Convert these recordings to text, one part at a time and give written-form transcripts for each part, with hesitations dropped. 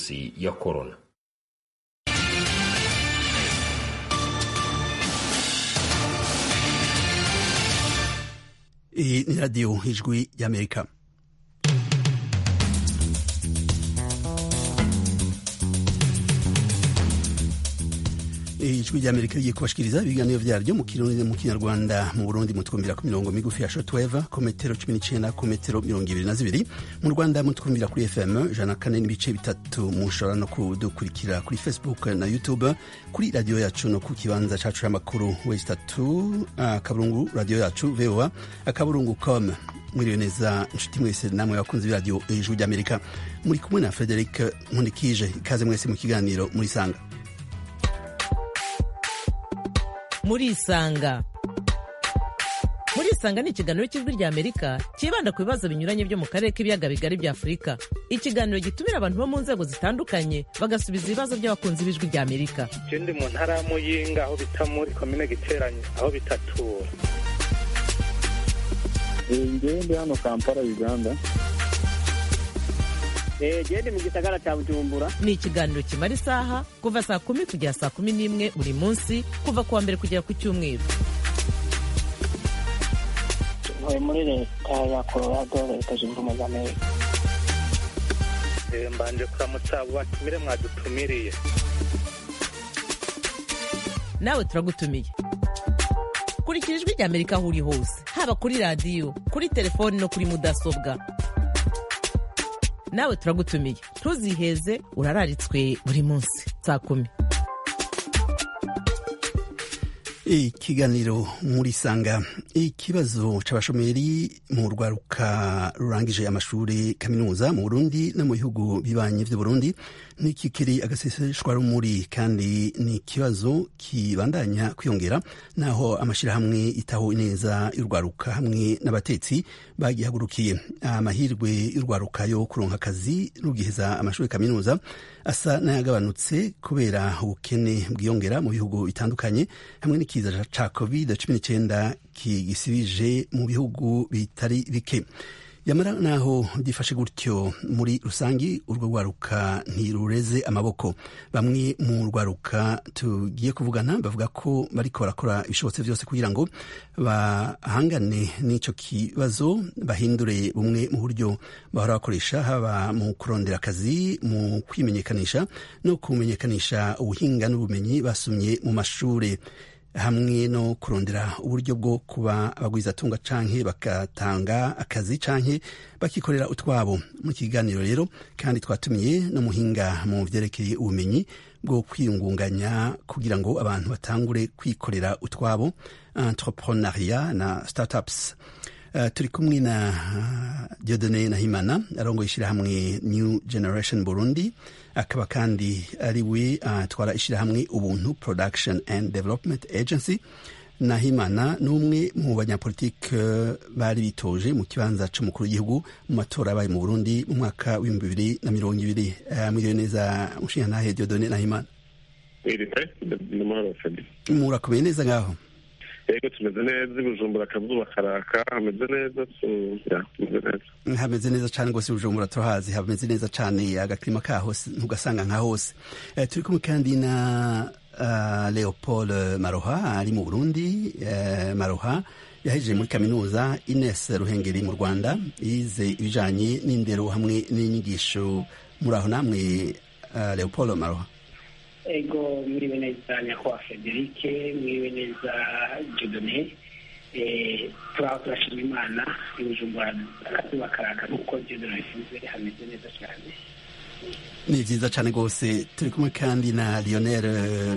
virusi ya korona. Iyi ni radiyo ijwi y'Amerika. Ijwi ry'Amerika rigiye kubashikiriza ibiganiro vyaryo mu Kirundi mu Kinyarwanda. Mu Burundi mutwumvira ku mirongo migufi ya shortwave ku metero 19 ku metero 22. Mu Rwanda mutwumvira kuri FM 104.3. Mushobora no kudukurikira kuri Facebook na YouTube, kuri radio yacu no ku kibanza cacu c'amakuru westatu akaburungu radio yacu VOA akaburungu.com. Mwiriwe neza nshuti mwese namwe bakunzi b'iradiyo ijwi ry'Amerika. Muri kumwe na Frederic Nkundikije. Ikaze mwese mu kiganiro muri Sanga. Murisanga ni ikiganiro cy'ijwi rya Amerika kibanda ku bibazo binyuranye byo mu karere k'ibiyaga bigari bya Afurika. Ikiganiro gitumira abantu bo mu nzego zitandukanye bagasubiza ibibazo by'abakunzi b'ijwi rya Amerika. Je ndi mu ntara ya Muyinga aho bita muri komine Giteranyi aho bitatura. Ndi hano Kampala, Uganda. Ndi mu gisagara cya Bujumbura. Ni ikiganiro kimara isaha kuva saa 10 kugera saa 11 buri munsi kuva kuwa mbere kugera ku cyumweru. Ntuye muri leta ya Colorado, leta zunze ubumwe za Amerika. Mbanje kuramutsa abo batumire mwadutumiriye. Nawe turagutumiye. Kurikira ijwi rya Amerika aho uri hose, haba kuri radio, kuri telefoni no kuri mudasobwa. Nawe turagutumiye. Ntuziheze, urararitswe buri munsi saa 10. Ikiganiro muri Sanga. Ikibazo c'abashomeri mu rwaruka rurangije amashuri kaminuza mu Burundi no mu bihugu bibanye vy'u Burundi nikikiri agaseseshwa rumuri, kandi ni ikibazo kibandanya kwiyongera naho amashirahamwe itaho neza y'urwaruka hamwe n'abatetsi bagihagurukiye. Amahirwe y'urwaruka yo kuronka akazi rugiheza amashuri kaminuza asa n'ayagabanutse kubera ubukene bwiyongera mu bihugu bitandukanye hamwe n'ikiza ca COVID-19 kigisibije mu bihugu bitari bike. Yamara naho difashe gutyo, muri rusangi urwo rwaruka ntirureze amaboko. Bamwe mu rwaruka tugiye kuvugana bavuga ko bariko barakora ibishobotse vyose kugira ngo bahangane n'ico kibazo, bahindure bumwe mu buryo bahora bakoresha, haba mu kurondera akazi, mu kwimenyekanisha no kumenyekanisha ubuhinga n'ubumenyi basumye mu mashure, hamwe no kurondera uburyo bwo kuba abagwizatunga canke bakatanga akazi canke bakikorera utwabo. Mu kiganiro rero kandi twatumiye no muhinga mu vyerekeye ubumenyi bwo kwiyungunganya kugira ngo abantu batangure kwikorera utwabo, entrepreneuriat na startups. Turi kumwe na Dieudonné Nahimana arongoye ishirahamwe New Generation Burundi, akaba kandi ari we atwara ishirahamwe Ubuntu Production and Development Agency. Nahimana n'umwe mu banyapolitike bari bitoje mu kibanza c'umukuru w'igihugu mu matora yabaye mu Burundi mu mwaka wa 2020. Mwiriwe neza mushingantahe Dieudonné Nahimana. Murakomeye neza ngaho? Ego tumeze neza, Bujumbura akazuba karaka, hameze neza, hameze neza cane gose. Bujumbura turahazi, hameze neza cane, agaklima kaho ntugasanga nka hose. Turi kumwe kandi na Leopold Maroha ari mu Burundi. Maroha yahejeje muri kaminuza Ines Ruhengeri mu Rwanda, yize ibijanye n'indero hamwe n'inyigisho. Muri aho namwe Leopold Maroha? Ego mwiriwe neza nyakubahwa Frederic, mwiriwe neza Dieudonné. Turashima Imana, Bujumbura akazuba karaka nuko Dieudonné yavuze, hameze neza cyane. Ni vyiza cane gose. Turi kumwe kandi na Lionel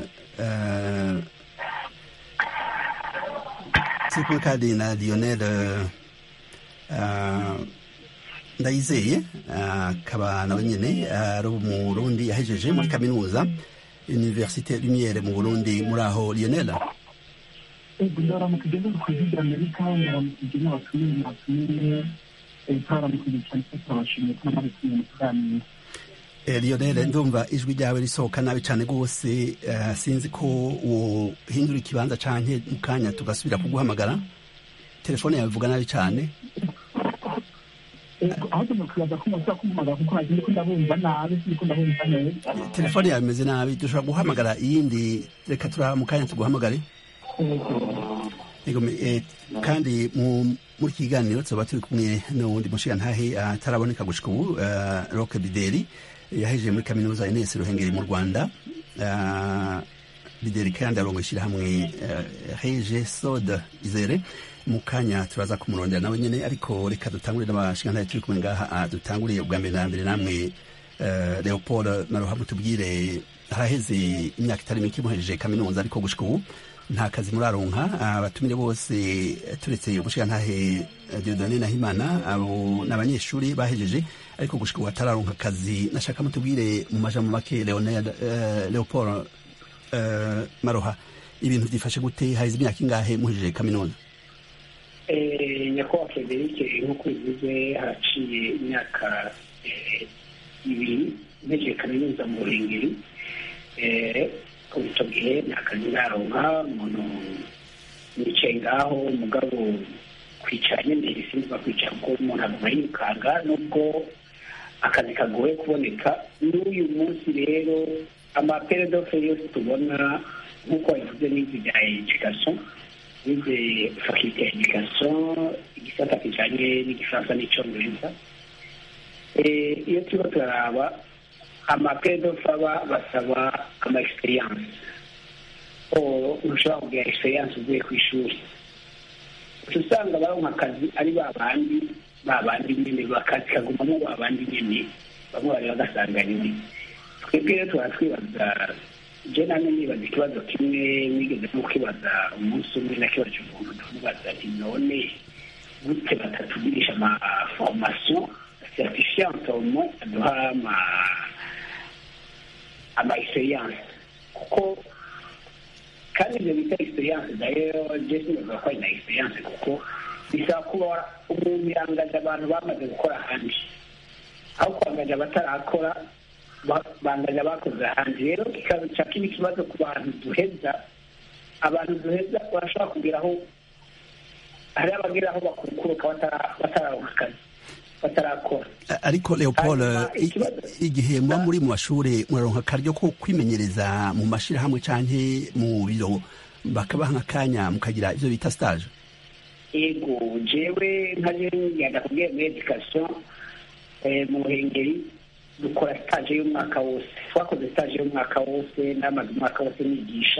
Ndayizeye, akaba nawe nyene ari mu Burundi, yahejeje muri kaminuza Université Lumière mu Burundi. Muri aho Lionel? Ndaramukije kwiga Amerika, ndaramukije n'abatumiye taramukije cyane twabashimiye kandi twamye. Lionel, ndumva ijwi ryawe risohoka nabi cane gose. Sinzi ko wohindura ikibanza canke mu kanya tugasubira kuguhamagara. Telefone yawe ivuga nabi cane. aho tumukibaza ko mushobora kumuhamagara kuko nagiye ko ndabumva nabi siko ndabumva neza telefone yawe imeze nabi dushobora guhamagara iyindi reka turaha mu kanya tuguhamagare kandi muri iki kiganiro tuba turi kumwe n'uwundi mushigantahe ataraboneka gushika ubu Roque Bideri yahejeje muri kaminuza Ines Ruhengeri mu Rwanda. Bideri kandi arongo ishyirahamwe Reje Soda Izere. Mu kanya turaza kumurondera nawe nyene, ariko reka dutangurire n'abashigantahe turi kumwe ngaha. Dutanguriye ubwa mbere na mbere namwe Leopold Maroha, mutubwire haraheze imyaka itari mike muhejeje kaminuza, ariko gushika ubu nta kazi muraronka. Abatumire bose turetse umushigantahe Dieudonné Nahimana, abo n'abanyeshuri bahejeje, ariko gushika ubu atararonka akazi. Nashaka mutubwire mu majambo make Leopold Maroha, ibintu byifashe gute? Haheze imyaka ingahe muhejeje kaminuza? Nyakubahwa Frederic, nk'uko bivuze haraciye imyaka ibiri mpejeje kaminuza mu Ruhengeri. Ko icyo gihe nta kazi naronka, umuntu nicaye ngaho, umugabo kwicara nyine sinzi kwicara kuko umuntu aguma yirukanga, nubwo akazi kagoye kuboneka. N'uyu munsi rero amaperedofe yose tubona nk'uko bivuze n'izi bya education, n'izi faculté ya education, igisata kijanye n'igifaransa n'icongereza, iyo turiko turaraba amaperedofe basaba ama experience, ushobora kugira experience uvuye ku ishuri. Usanga baronka akazi ari babandi nyene, bakazi kagumamo babandi nyene, bamwe bari bagasanga nyene. Twebwe rero turatwibaza, je namwe nibaza ikibazo kimwe nigeze no kwibaza umunsi umwe, nakibaje umuntu ndamubaza ati none gute batatugirisha ama formation certifiante au moins aduha ama experience, kuko kandi ibyo bita experience dayo je sinavuga ko ari na experience, kuko bisaba kuba umuntu yangaje abantu bamaze gukora ahandi, aho kwangaje abatarakora bangaje abakoze ahandi. Rero kikaza kiri ikibazo ku bantu duheza, abantu duheza barashobora kugeraho, hari abageraho bakurukuruka batararonka akazi, batarakora. Ariko Leopold, igihe muba muri mu mashuri muraronka akaryo ko kwimenyereza mu mashirahamwe canke mu biro, bakabaha nk'akanya mukagira ivyo bita stage? Ego, jewe nkaje ngenda kubwira muri education mu Ruhengeri dukora stage y'umwaka wose. Twakoze stage y'umwaka wose, namaze umwaka wose nigisha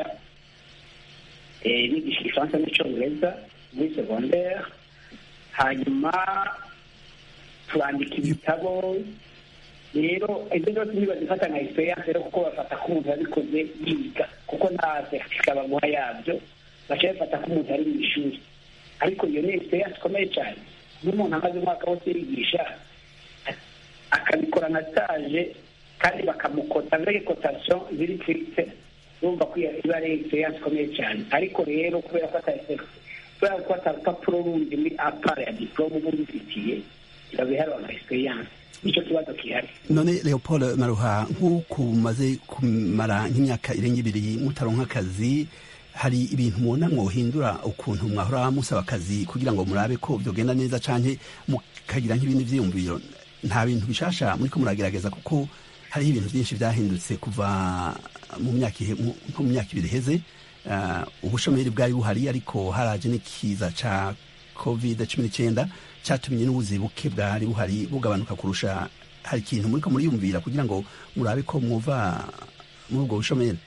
igifaransa n'icongereza muri secondaire, hanyuma turandika ibitabo. Rero ibyo byose ntibazifata nka experience rero, kuko bafata ko umuntu yabikoze yiga, kuko nta certificat baguha yabyo, baca bafata ko umuntu ari mu ishuri. Ariko iyo ni experience ikomeye cyane. N'umuntu amaze umwaka wose yigisha akabikora nka stage, kandi bakamukota avec cotation ziri fixe, urumva ko iba ari experience ikomeye cyane. Ariko rero kubera ko atarupapuro rundi muri apart ya diplome uba ubifitiye, irabiharwa nka experience. Nicyo kibazo kihari. None Leopold Maroha, nk'uko mumaze kumara nk'imyaka irenga ibiri mutaronka akazi, hari ibintu mubona mwohindura ukuntu mwahora musaba akazi kugira ngo murabe ko byogenda neza, canke mukagira nk'ibindi vyiyumviro? Nta bintu bishasha muriko muragerageza? Kuko hariho ibintu byinshi vyahindutse kuva mu myaka ibiri heze. Ubushomeri bwari buhari, ariko haraje n'ikiza ca COVID-19 cyatumye n'ubuzi buke bwari buhari bugabanuka kurusha. Hari ikintu muriko muriyumvira kugira ngo murabe ko mwuva muri ubwo bushomeri?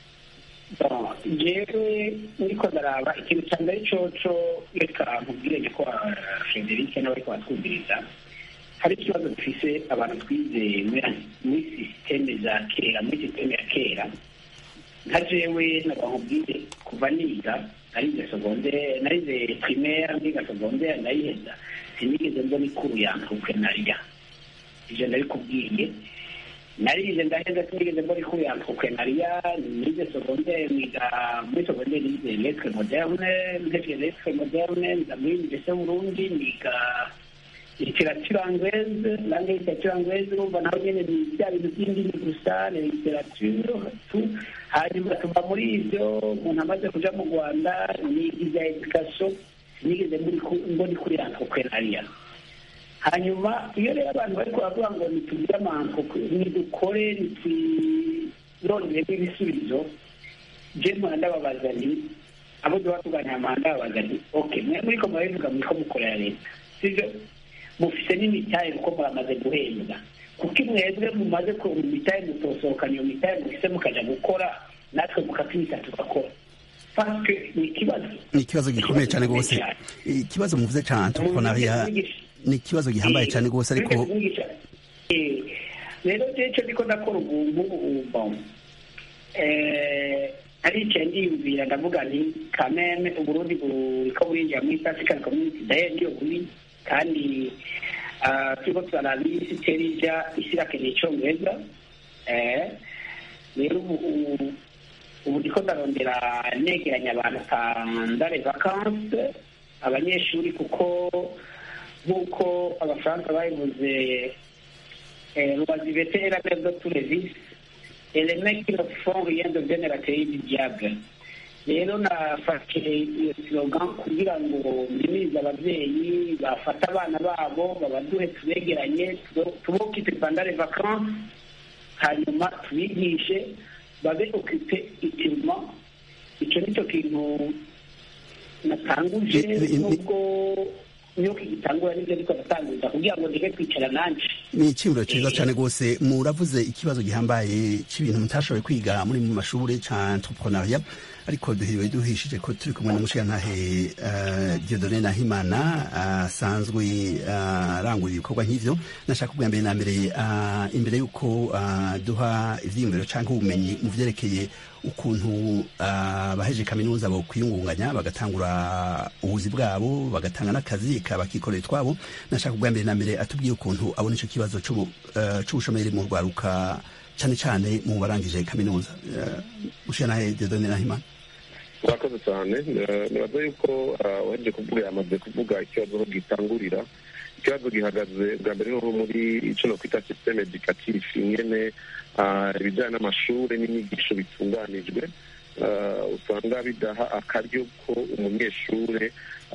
Jewe niko ndaraba ikintu cya mbere coco, reka nkubwire ko Frederic nawe ariko atwumviriza, hari ikibazo dufise abantu twize muri systeme za kera, muri systeme ya kera. Nka jewe nabahubwire kuva niga narize secondaire, narize primaire, ndiga secondaire ndayiheza, sinigeze mbona ikuru ya entrepreneuria. Ivyo ndabikubwiye, narize ndaheza sinigeze mbona ikuru ya entrepreneuria. Nize secondaire, niga muri secondaire nize lettre moderne, ndetse lettre moderne nza muri lycée Burundi niga littérature anglaise, langue littérature anglaise. Urumva naho nyene ni bya bintu by'indimi gusa, ni littérature tu. Hanyuma tuva muri ivyo, umuntu amaze kuja mu Rwanda niga ibya education, sinigeze mbona ikuru ya entrepreneuria. hanyuma iyo rero abantu bari baravuga ngo nitugire amanko nidukore nitwironderemo ibisubizo je mpora ndababaza nti abo duha tuganira mpora ndababaza nti okay mwe muriko murabivuga muriko mukorera leta sivyo mufise n'imitahe kuko muramaze guhembwa kuko mwebwe mumaze kuronka imitahe mutosohokana iyo mitahe mufise mukaja gukora natwe mukatwita tugakora ni ikibazo gikomeye cyane rwose ikibazo muvuze cyane entrepreneuria ni ikibazo gihambaye cyane rwose ariko rero cyo ndiko ndakora ubuntu aricaye ndiyumvira ndavuga nti kameme uburundi buriko burinjira muri East African Community daye ndiyo buri kandi turiko turaraba isi terija isi irakeneye icongereza rero ubu ndiko ndarondera negeranya abantu pandare vacances abanyeshuri kuko nk'uko abafaransa babivuze l'oisiveté est la mère de tous les vices et les mecs qui ne font rien deviennent la théorie du diable rero nafashe iyo slogan kugira ngo mbimirize abavyeyi bafata abana babo babaduhe tubegeranye tubokipe pandare vacances hanyuma tubigishe babe occupé utilement icyo nicyo kintu natanguje nubwo niyo gitangura n'ibyo ariko natanguza kugira ngo ndeke kwicara nanje ni icyumviro cyiza cyane rwose muravuze ikibazo gihambaye cy'ibintu mutashoboye kwiga muri mu mashuri ca entrepreneuria ariko duhiriwe duhishije ko turi kumwe n'umushirantahe Dieudonné Nahimana asanzwe arangurira ibikorwa nk'ivyo nashaka kubwira mbere na mbere imbere y'uko duha ivyiyumviro canke ubumenyi mu vyerekeye ukuntu abaheje kaminuza bo kwiyungunganya bagatangura ubuzi bwabo bagatanga n'akazi bakikorera twabo nashaka kubwira mbere na mbere atubwiye ukuntu abona ico kibazo c'ubushomeri mu rwaruka cyane cyane mu barangije kaminuza ushanaye Dieudonné Nahimana. Murakoze cyane nibaza yuko waheje kuvuga yamaze kuvuga ikibazo aho gitangurira ikibazo gihagaze bwa mbere no muri ico no kwita systeme educatif ingene ibijyanye n'amashuri n'inyigisho bitunganijwe usanga bidaha akaryo ko umunyeshure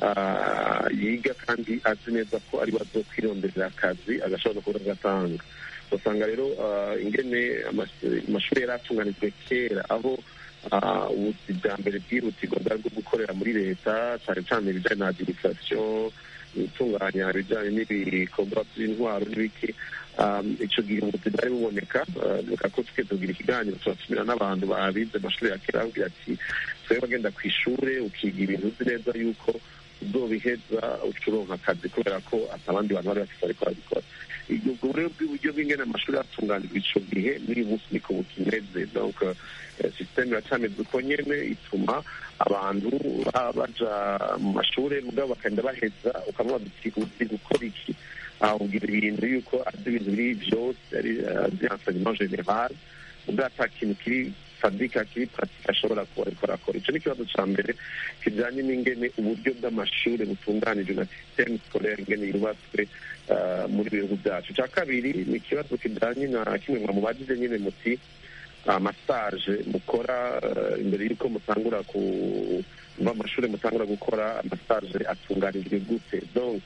yiga kandi azi neza ko ari bazo kwironderera akazi agashobora kuba agatanga usanga rero ingene amashuri yari atunganijwe kera aho ubuzi bwa mbere bwihutirwa bwari bwo gukorera muri leta cyane cyane ibijyanye na administration gutunganya ibijyanye n'ibikorwa by'intwaro n'ibiki icyo gihe ubuzi bwari buboneka reka ko twese tugira ikiganiro turatumira n'abantu babize amashuri ya kera bavuga ati twebwe bagenda ku ishuri ukiga ibintu uzi neza yuko uzobiheza ucuronka akazi kubera ko atabandi bantu bari bafite ariko babikora ubwo rero bw'uburyo bw'ingene amashuri atunganijwe ico gihe n'uyu munsi niko bukimeze donc systeme iracameze uko nyene ituma abantu baja mu mashuri mugabo bakagenda baheza ukamuha uzi gukora iki ugira ibintu yuko azi ibintu biri vyose ari enseignement général ubwo ata kintu kiri sadika kiri pratique ashobora kuba ariko arakora ico ni ikibazo ca mbere kijanye n'ingene uburyo bw'amashuri butunganijwe na systeme scolaire ingene yubatswe muri bihugu byacu cya kabiri ni ikibazo kijanye na kimwe mwamubajije nyene muti amasaje mukora imbere y'uko mutangura kuva amashuri mutangura gukora amasaje atunganijwe gute donc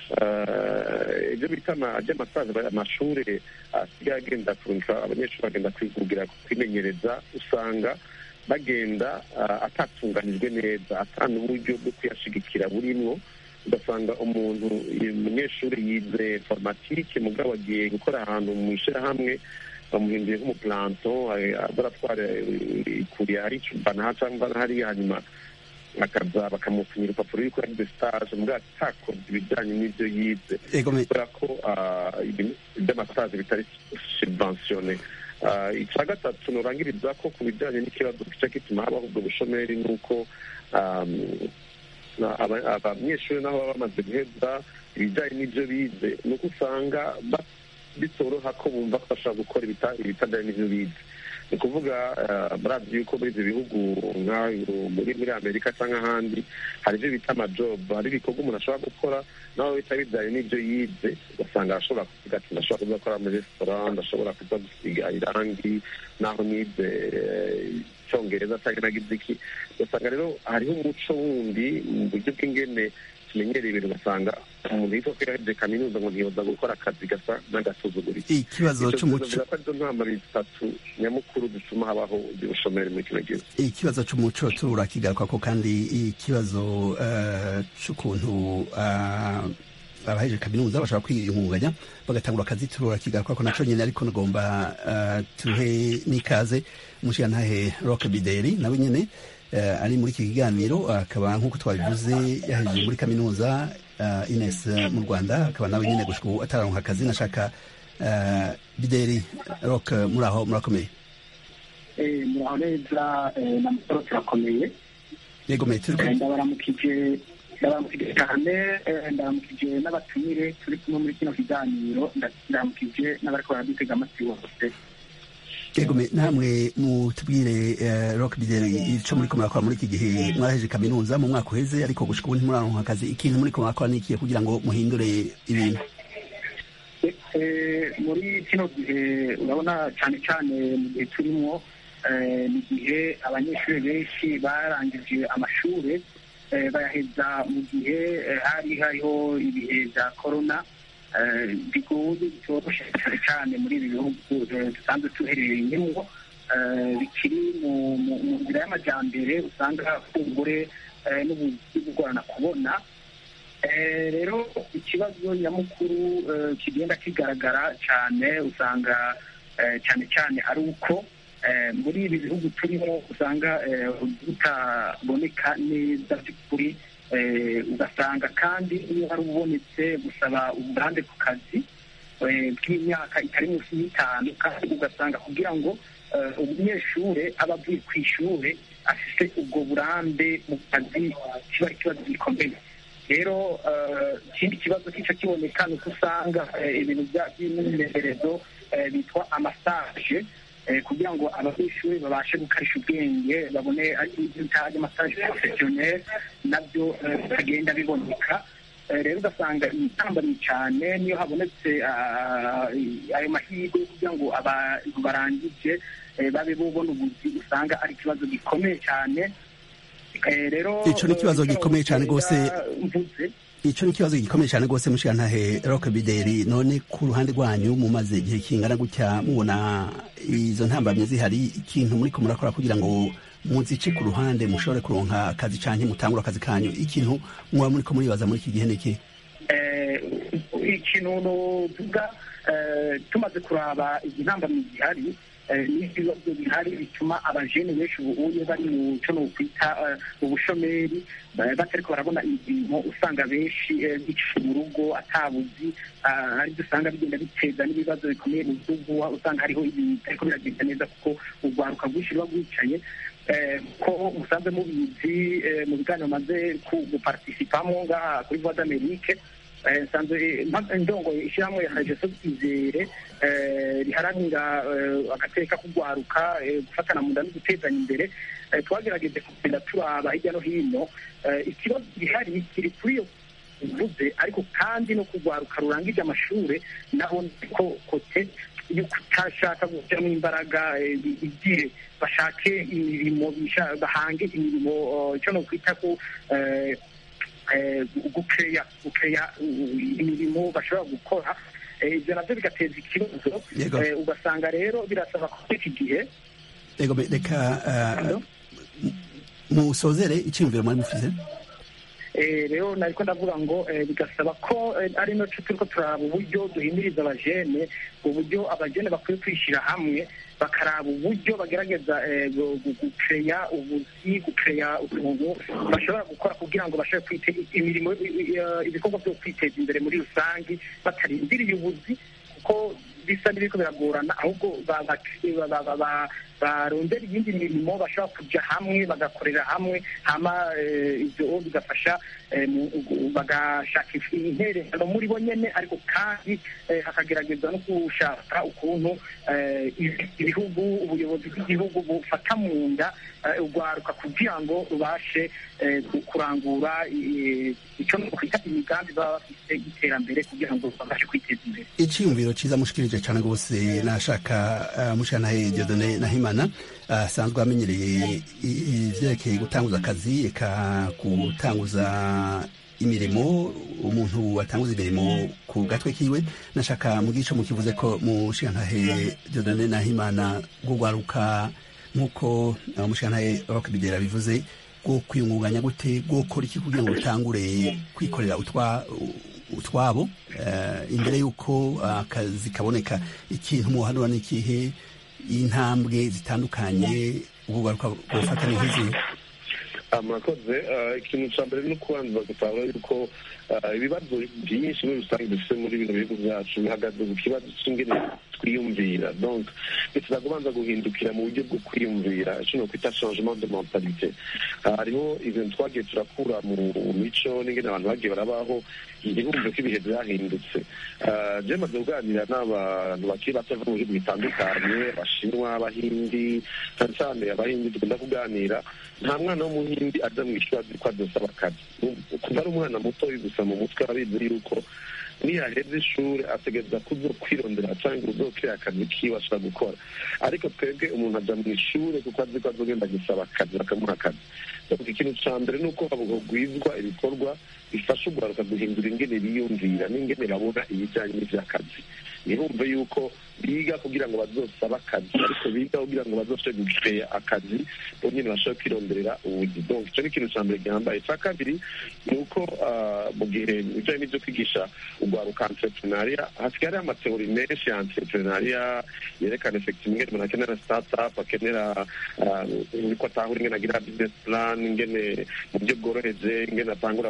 ibyo bita amasaje amashuri asigaye agenda kurunka abanyeshuri bagenda kwigugira kwimenyereza usanga bagenda atatunganijwe neza ata n'uburyo bwo kuyashigikira burimwo ugasanga umunyeshuri yize informatike mugabo agiye gukora ahantu mu ishyirahamwe bamuhinduye nk'umuplanto azaratwara ikuriye hari icubana cyangwa hariya hanyuma akaza bakamupfunyira urupapuro yuko yagize stage mugabo atakoze ibijyanye n'ibyo yize kubera ko iby'amasaje bitari subventione icya gatatu norangiriza ko ku bijyanye n'ikibazo gica gituma habaho ubwo bushomeri ni uko abanyeshuri naho baba bamaze guheza ibijyanye n'ibyo bize ni uko usanga bitoroha ko bumva ko bashobora gukora ibitajyanye n'ibyo bize ni ukuvuga murazi yuko muri ibyo bihugu muri amerika cyangwa ahandi hari ibyo bita amajobu hari ibikorwa umuntu ashobora gukora naho bitari bijyanye n'ibyo yize ugasanga arashobora kuvuga ati ndashobora kuza gukora muri resitora ndashobora kuza gusiga irangi naho nize icyongereza cyangwa nagize iki ugasanga rero hariho umuco wundi mu buryo bw'ingene tumenyereye ibintu ugasanga umuntu yitwa ko yahejeje kaminuza ngo ntiyoza gukora akazi gasa n'agasuzuguritse. Ikibazo c'umuco ko arizo ntambara zitatu nyamukuru zituma habaho ubushomeri muri kino gihugu. Ikibazo c'umuco turakigaruka ko, kandi ikibazo c'ukuntu abahejeje kaminuza bashobora kwiyungunganya bagatangura akazi turakigaruka ko naco nyene, ariko nagomba tuhe n'ikaze umushirantahe Roch Bideri nawe nyene ari muri iki kiganiro, akaba nk'uko twabivuze yahejeje muri kaminuza Ines mu Rwanda, akaba nawe nyene gushika ubu atararonka akazi. Nashaka Bideri Roch, muraho murakomeye? Muraho neza, namutoro turakomeye. Yego metero ndabaramukije cyane, ndabaramukije n'abatumire turi kumwe muri kino kiganiro, ndabaramukije n'abariko baradutega amatwi bose. Yego namwe mutubwire Roch Bideri, ico muriko murakora muri iki gihe mwarahejeje kaminuza mu mwaka uheze, ariko gushika ubu ntimuraronka akazi. Ikintu muriko murakora ni ikihe kugira ngo muhindure ibintu? Muri kino gihe urabona cyane cyane mu gihe turimo ni igihe abanyeshuri benshi barangije amashuri bayaheza mu gihe hariho ibihe bya korona bigoye bitoroshye cyane cyane muri ibi bihugu dusanzwe tuherereyemo, bikiri mu nzira y'amajyambere, usanga kumbure n'ubuzi bugorana kubona. Rero ikibazo nyamukuru kigenda kigaragara cyane, usanga cyane cyane ari uko muri ibi bihugu turimo usanga butaboneka neza by'ukuri, ugasanga kandi iyo hari ubonetse gusaba uburambe ku kazi bw'imyaka itari munsi y'itanu, kandi ugasanga kugira ngo umunyeshuri aba avuye ku ishuri afite ubwo burambe mu kazi kiba ari ikibazo gikomeye. Rero ikindi kibazo kica kiboneka ni uko usanga ibintu by'imyimenyerezo bitwa amasaje, kugira ngo abanyeshuri babashe gukarisha ubwenge babone amasaje porofesiyoneri, nabyo bitagenda biboneka. Rero ugasanga itambariye cyane niyo habonetse ayo mahirwe kugira ngo abantu barangije babe bubona ubuzi, usanga ari ikibazo gikomeye cyane. Rero ico ni ikibazo gikomeye cyane rwose, ico ni ikibazo gikomeye cyane rwose mushirantahe Roch Bideri. None ku ruhande rwanyu mumaze igihe kingana gutya mubona izo ntambamye zihari, ikintu muriko murakora kugira ngo muzice ku ruhande mushobore kuronka akazi canke mutangura akazi kanyu, ikintu muba muriko muribaza muri iki gihe niki? Ikintu novuga tumaze kuraba izi ntambamye zihari n'ibibazo bihari bituma abajene benshi ubuye bari mu cyo nokwita ubushomeri, batariko barabona imirimo, usanga benshi bicaye mu rugo atabuzi, ari dusanga bigenda biteza n'ibibazo bikomeye mu gihugu, usanga hariho ibintu ariko biragenda neza kuko urwaruka rwinshi ruba rwicaye. Ko musanze mubizi mu biganiro maze guparticipamo ngaha kuri Voix d'Amerique, nsanzwe ndongoye ishyirahamwe ya Jesu Twizere riharanira agateka k'urwaruka, gufatana mu nda no gutezanya imbere. Twagerageje kugenda turaba hirya no hino, ikibazo gihari kiri kuri iyo uvuze, ariko kandi no kurwaruka rurangije amashuri naho ko kote yo kutashaka gushyiramo imbaraga, igire bashake imirimo, bahange imirimo, icyo no kwita ko gukeya imirimo bashobora gukora. Ibyo nabyo bigateza ikibazo, ugasanga rero birasaba ko iki gihe reka musozere icyumviro muri mufise. Rero nariko ndavuga ngo bigasaba ko ari no turiko turaba uburyo duhimiriza abajene, uburyo abajene bakwiye kwishyira hamwe bakaraba uburyo bagerageza gukeya ubuzi, gukeya utuntu bashobora gukora kugira ngo bashobore kwiteza imirimo, ibikorwa byo kwiteza imbere muri rusange batarindiriye ubuzi, kuko bisa n'ibiko biragorana, ahubwo barondera iyindi mirimo bashobora kuja hamwe bagakorera hamwe, hama ivyo bigafasha bagashaka intererano muri bo nyene, ariko kandi hakagerageza no gushaka ukuntu ibihugu, ubuyobozi bw'igihugu bufata mu nda urwaruka kugira ngo rubashe kurangura icyo kwita imigambi baba bafite y'iterambere kugira ngo babashe kwiteza imbere. Icyiyumviro cyiza mushikirije cyane rwose. Nashaka mushanahe Dieudonné Nahimana asanzwe amenyereye ivyerekeye gutanguza akazi, eka gutanguza imirimo umuntu watanguza imirimo ku gatwe kiwe nashaka mu gico mukivuze ko mushikantahe Dieudonné Nahimana gugwaruka nkuko mushikantahe bakabidera bivuze bwo kwiyungunganya gute gukora iki kugira ngo utangure kwikorera utwabo imbere y'uko akazi kaboneka ikintu muhanura n'ikihe intambwe zitandukanye ubugaruka gufatana nk'izi murakoze ikintu cya mbere ni ukubanza gutahura yuko ibibazo byinshi muri rusange dufite muri bino bihugu byacu bihagaze ku kibazo cy'ingene twiyumvira donc bituma kubanza guhindukira mu buryo bwo kwiyumvira kino kwita changement de mentalité hariho ibintu twagiye turakura mu mico n'ingene abantu bagiye barabaho igihumbi k'ibihe byahindutse je maze kuganira n'abantu bakiri bato mu bihugu bitandukanye abashinwa abahindi cyane cyane abahindi dukunda kuganira nta mwana w'umuhindi aja mu ishuri azi ko adosaba akazi kuva ari umwana muto gusa mu mutwe abizi yuko niyaheze ishuri ategereza kuzo kwirondera cyangwa uzokira akazi kiwe ashobora gukora ariko twebwe umuntu aja mu ishuri kuko azi ko azogenda gusaba akazi bakamuha akazi ikintu ca mbere ni uko hagwizwa ibikorwa bifasha urwaruka guhindura ingene biyumvira n'ingene babona ibijanye n'ivy'akazi ntibumve yuko biga kugira ngo bazosaba akazi ariko biga kugira ngo bazoshobore gucrea akazi bonyene bashobore kwironderera ubuzi donc ico ni ikintu ca mbere gihambaye ca kabiri ni uko mu gihe ibijanye n'ivyo kwigisha urwaruka entrepreneuria hasigaye hariho amateori menshi ya entrepreneuria yerekana effectivement ingene umuntu akenera startup akenera niko atahura ingene agira business plan ingene mu buryo bworoheje ingene atangura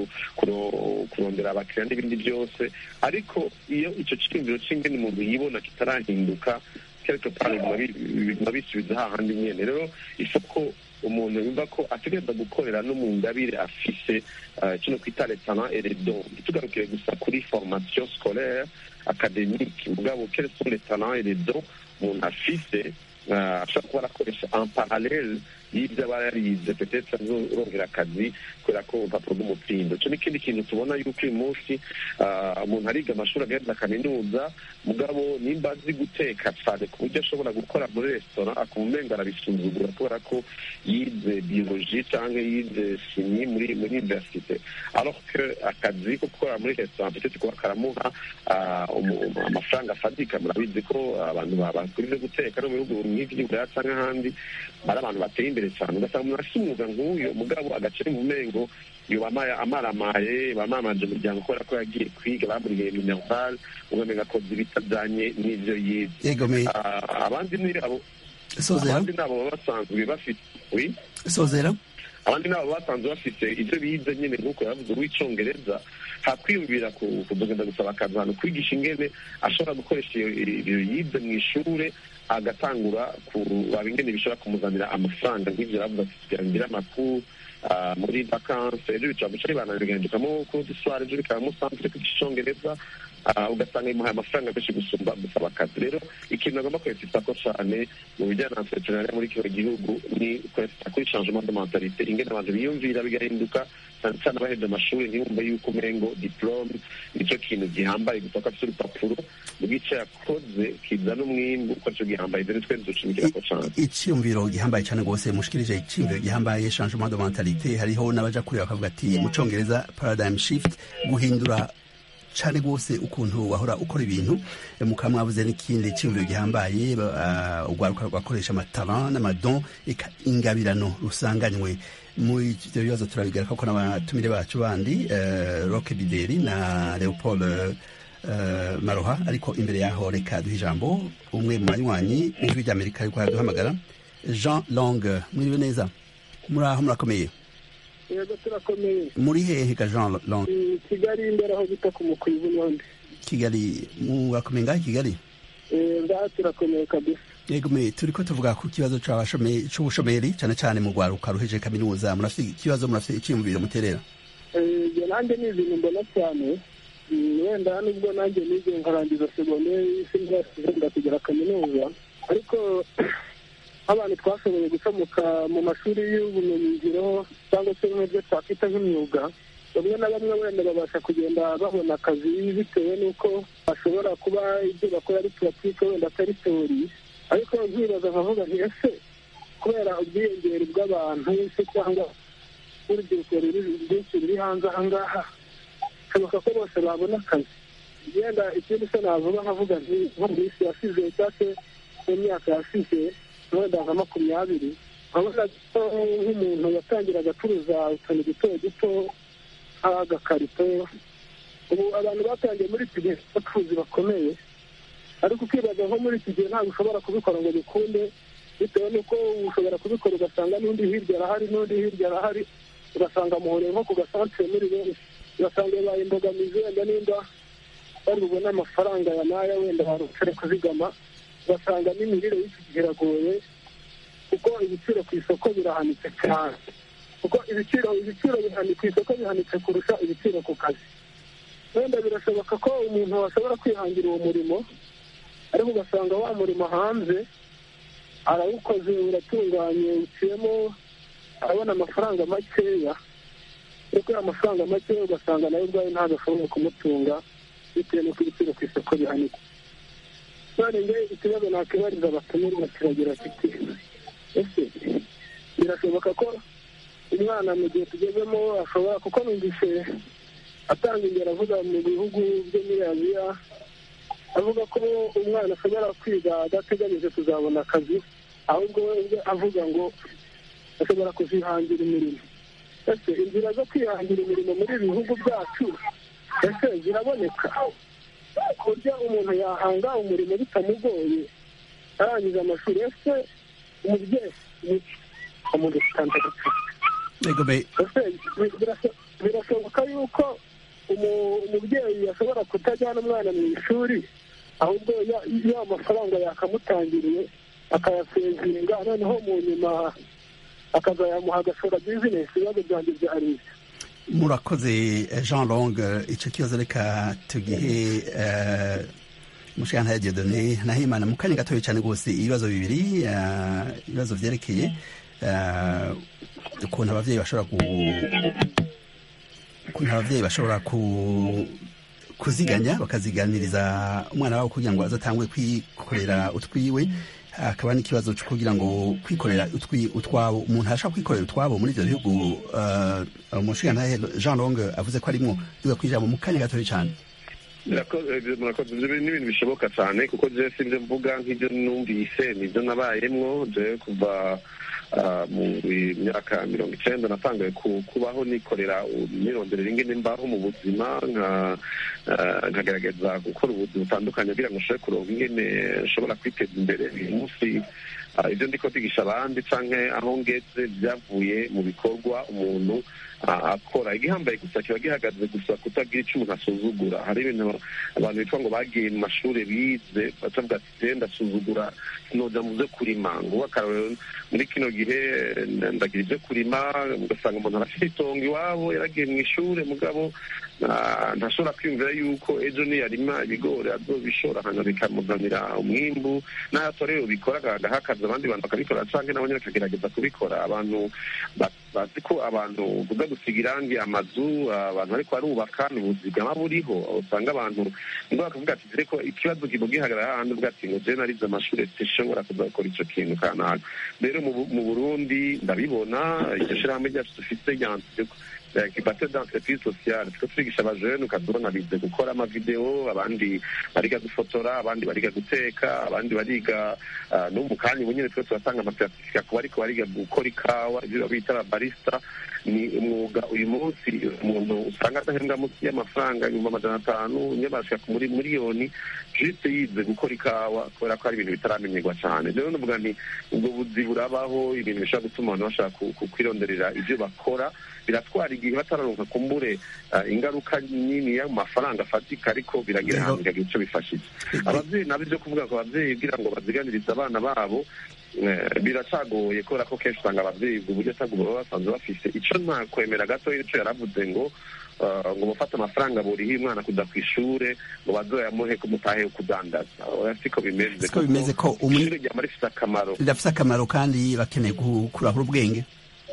kurondera abakiriya n'ibindi byose ariko iyo ico cyiyumviro c'ingene umuntu yibona kitarahinduka quelque part biguma bisubiza hahandi nyene rero isoko umuntu yumva ko ategereza gukorera no mu ngabire afise kino kwita les talents et les dons tugarukire gusa kuri formation scolaire académique mugabo quels sont les talents et les dons umuntu afise ashobora kuba arakoresha en parallèle y'ibyo aba yarize peut-être azorongera akazi kubera ko urupapuro rw'umutsindo ico n'ikindi kintu tubona yuko uyu munsi umuntu ariga amashuri agaheza kaminuza mugabo nimba azi guteka cane ku buryo ashobora gukora muri restaurant akumva umenga arabisuzugura kubera ko yize biologie canke yize chimie muri université alors que akazi ko gukora muri restaurant peut-être kuba karamuha amafaranga afatika murabizi ko abantu bakurize guteka no mu bihugu nk'ivy'Uburaya canke ahandi ari abantu bateye imbere cyane ugasanga umuntu afite umwuga nk'uyo mugabo agace mu mengo yoba amaramaye bamamaje umuryango kubera ko yagiye kwiga bamuriye minerval ugamenya ko bitajanye n'ivyo yize abandi ni abo abandi nabo basanzwe bafite abandi nabo basanzwe bafite ibyo bize nyine nk'uko yavuze uw'icongereza hakwiyumvira kugenda gusaba akazi ahantu kwigisha ingene ashobora gukoresha iyo yize mu ishure agatangura kuraba ingene bishobora kumuzanira amafaranga nk'ivyo yavuze ati tugira amakuru muri vacances ejo bica guca ribana bigendukamo ko duswara ejo bikabamo centre k'icongereza ugasanga imuhaye amafaranga menshi gusumba gusaba akazi rero ikintu agomba kwesita ko cane mu bijyanye na entrepreneuria muri kino gihugu ni kwesita kuri changement de mentalité ingene abantu biyumvira bigahinduka cyane cyane abaheje amashuri ntibumve yuko umengo diplome nico kintu gihambaye gusa ko afite urupapuro mu gice yakoze kizana umwimbu ko arico gihambaye dore twe dushimikira ko cane iciyumviro gihambaye cane rwose mushikirije iciyumviro gihambaye changement de mentalité hariho n'abaja kureba bakavuga ati mu congereza paradigm shift guhindura cyane rwose ukuntu wahora ukora ibintu mukaba mwavuze n'ikindi cyumviro gihambaye urwaruka rwakoresha amatalent n'amadon ingabirano rusanganywe muri ibyo bibazo turabigaruka ko n'abatumire bacu bandi Roque Bideri na Leopold Maroha ariko imbere yaho reka duha ijambo umwe mu banywanyi ijwi ry'Amerika ariko araduhamagara Jean Long mwiriwe neza muraho murakomeye yego turakomeye muri hehe ka Jean Long Kigali imbere aho bita ku mukwibu n'undi Kigali murakomeye ngaho Kigali ngaho turakomeye kabisa yego turiko tuvuga ku kibazo c'ubushomeri cyane cyane mu rwaruka ruheje kaminuza murafite ikibazo murafite icyumviro muterera nanjye ni ibintu mbona cyane wenda nubwo nanjye nize nkarangiza segonderi sinzasize kugera kaminuza ariko abantu twashoboye gucamuka mu mashuri y'ubumenyingiro cyangwa se n'ibyo twakwita nk'imyuga bamwe na bamwe wenda babasha kugenda babona akazi bitewe n'uko bashobora kuba ibyo bakora ari puratike wenda atari teori ariko nkibaza nkavuga nti ese kubera ubwiyongere bw'abantu se cyangwa n'urubyiruko rwinshi ruri hanze aha ngaha bishoboka ko bose babona akazi. Yenda ikindi se navuga nkavuga nti nko mu minsi yasize cyangwa se mu myaka yasize wenda nka 20, urabona ko nk'umuntu yatangiraga acuruza utuntu duto duto nk'agakarito, ubu abantu batangiye muri iki gihe abacuruzi bakomeye, ariko ukibaza nko muri iki gihe ntabwo ushobora kubikora ngo bikunde, bitewe n'uko ushobora kubikora ugasanga n'undi hirya arahari, ugasanga muhoreye nko ku gasantere muri benshi, ugasanga bibaye imbogamizi wenda nimba bari bubone amafaranga ya naya wenda barutse kuzigama, ugasanga n'imirire y'iki gihe iragoye kuko ibiciro ku isoko birahanitse cyane, kuko ibiciro ku isoko bihanitse kurusha ibiciro ku kazi. Wenda birashoboka ko umuntu ashobora kwihangira uwo murimo, ariko ugasanga wa murimo hanze arawukoze uratunganye uciyemo arabona amafaranga makeya, ariko amafaranga makeya ugasanga nayo ubwayo ntabwo ashobora kumutunga bitewe n'uko ibiciro ku isoko bihanitse. none nge ikibazo nakibariza abatumirwa kiragira kiti ese birashoboka ko umwana mu gihe tugezemo ashobora, kuko numvise atanga ingero avuga mu bihugu byo muri Aziya, avuga ko umwana ashobora kwiga adateganyije kuzabona akazi, ahubwo we avuga ngo ashobora kuzihangira imirimo. Ese inzira zo kwihangira imirimo muri ibi bihugu byacu ese ziraboneka ku buryo umuntu yahanga umurimo bitamugoye arangiza amashuri? Ese umubyeyi umuntu utandukanye birashoboka yuko umubyeyi ashobora kutajyana umwana mu ishuri, ahubwo ya mafaranga yakamutangiriye akayasevinga, noneho mu nyuma akazayamuha agashora bizinesi. Ibibazo byanjye byari ibyo. Murakoze Jean Long, icyo kibazo reka tugihe Mushyantaye Dieudonné Nahimana mu kanya gatoya cyane rwose. Ibibazo bibiri, ibibazo byerekeye ukuntu ababyeyi bashobora kuziganya bakaziganiriza umwana wabo kugira ngo azatangwe kwikorera utwiwe, hakaba n'ikibazo cyo kugira ngo kwikorera utwabo, umuntu ashaka kwikorera utwabo muri ibyo bihugu. Umushingantahe Jean Long avuze ko arimo kwinjira mu kanya gatoya cyane. Murakoze. Ibyo ni ibintu bishoboka cyane, kuko je sibyo mvuga nk'ibyo numvise nibyo nabayemwo. Je kuva mu myaka 90 natangaye kubaho nikorera nironderera ingene mbaho mu buzima, nkagerageza gukora ubuzi butandukanye kugira ngo nshobore kuronka ingene nshobora kwiteza imbere. uyu munsi ibyo ndiko ndigisha abandi canke aho ngeze byavuye mu bikorwa umuntu akora. Igihambaye gusa kiba gihagaze gusa kutagira icyo umuntu asuzugura. Hari ibintu abantu bitwa ngo bagiye mu mashuri bize batavuga ati ndasuzugura sinoja mu byo kurima, ngo akarorero muri kino gihe ndagira ibyo kurima, ugasanga umuntu arafite itongo iwabo yaragiye mu ishuri mugabo ntashobora kwiyumvira yuko ejo niyarima ibigori azobishora hano bikamuzanira umwimbu, n'aho rero bikora agahakaza abandi bantu bakabikora canke nabo nyene bakagerageza kubikora. Abantu bazi ko abantu kuza gusiga irangi amazu abantu ariko barubaka n'ubuzigama buriho, usanga abantu ngo bakavuga ati dore ko ikibazo kiba gihagarara handi uvuga ati ngo je narize amashuri sishobora kuza gukora ico kintu kanaka. Rero mu Burundi ndabibona iryo shirahamwe ryacu dufite kibate d'entreprise sociale, tuko twigisha abajene ukazibona bize gukora amavideo, abandi bariga gufotora, abandi bariga guteka, abandi bariga no mu kanya ubunyene twese turatanga amasertifika ku bariko bariga gukora ikawa, ibyo bita barista. Ni umwuga uyu munsi umuntu usanga adahembwa munsi y'amafaranga 500,000 nyabashika muri miliyoni juste yize gukora ikawa, kubera ko ari ibintu bitaramenyerwa cyane. Rero nuvuga nti ubwo buzi burabaho, ibintu bishobora gutuma abantu bashaka kwironderera ibyo bakora, biratwara igihe batararonka kumbure ingaruka nini y'amafaranga afatika, ariko biragira ahantu icyo bifashije ababyeyi. Nabo ibyo kuvuga ko ababyeyi kugira ngo baziganirize abana babo biracagoye, kubera ko kenshi usanga ababyeyi uburyo atago baba basanzwe bafise. Icyo ntakwemera gato icyo yaravuze ngo bafate amafaranga buriho umwana kuja ku ishure ngo bazoyamuhe kumutahe kudandaza. Siko bimeze ko ishure ryama rifise akamaro, rirafise akamaro kandi bakeneye kurahura ubwenge.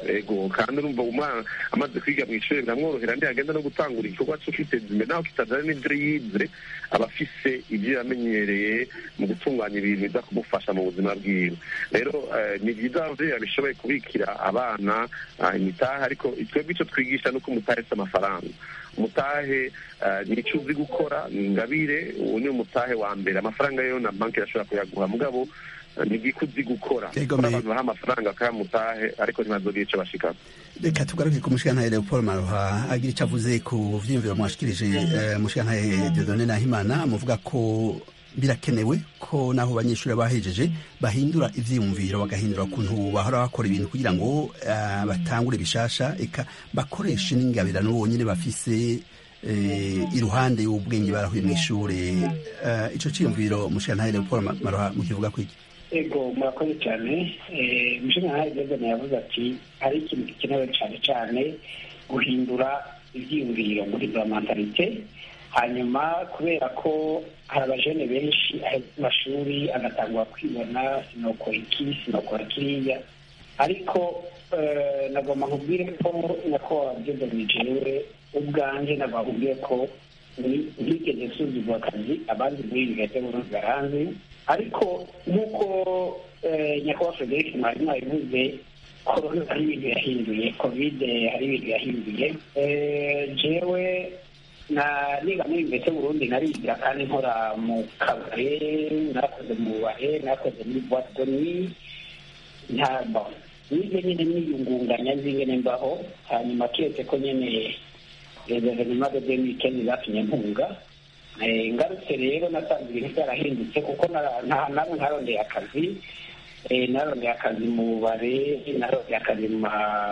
ego kandi urumva umwana amaze kwiga mu ishuri biramworohera ndi agenda no gutangura igikorwa cyo kwiteza imbere naho kitajyanye n'ibyo yize aba afise ibyo yamenyereye mu gutunganya ibintu biza kumufasha mu buzima bwiwe rero ni byiza abavyeyi babishoboye kubikira abana imitahe ariko twebwe icyo twigisha nuko umutahe si amafaranga umutahe ni icyo uzi gukora ni ingabire uwo ni umutahe wa mbere amafaranga yo na banki irashobora kuyaguha mugabo ni igikuzi gukora abantu baha amafaranga akayamutahe ariko ntibazogire icyo bashikako reka tugaruke ku mushikantahe Leopold Maroha agira icyo avuze ku vyiyumviro mwashikirije mushikantahe Dieudonné Nahimana muvuga ko birakenewe ko naho abanyeshuri bahejeje bahindura ivyiyumviro bagahindura ukuntu bahora bakora ibintu kugira ngo batangure bishasha eka bakoreshe n'ingabirano bonyine bafise iruhande y'ubwenge barahuye mw'ishure ico ciyumviro mushikantahe Leopold Maroha mukivuga kwiki ego murakoze cyane umushinga Dieudonné yavuze ati hari ikintu gikenewe cyane cyane guhindura ivyiyumviro guhindura mentalite hanyuma kubera ko hari abajene benshi amashuri agatangura kwibona sinokora iki sinokora kiriya ariko nagomba nkubwire ko nyakubahwa Dieudonné jewe ubwanje nagomba nkubwire ko ntigeze nsuzugura akazi abandi muri universite Burundi baranzi ariko nk'uko nyakubahwa Frederic mwarimu yabivuze korona hari ibintu yahinduye kovide hari ibintu yahinduye jewe niga muri universite Burundi narigira kandi nkora mu kabare nakoze mu bare nakoze muri boîte de nuit ntabwo nige nyine niyungunganya zingene mbaho hanyuma kiretse ko nyene guverinoma de 2015 zatumye mpunga ngarutse rero nasanze ibintu byarahindutse kuko ntabwo ntarondeye akazi narondeye akazi mu bare narondeye akazi mu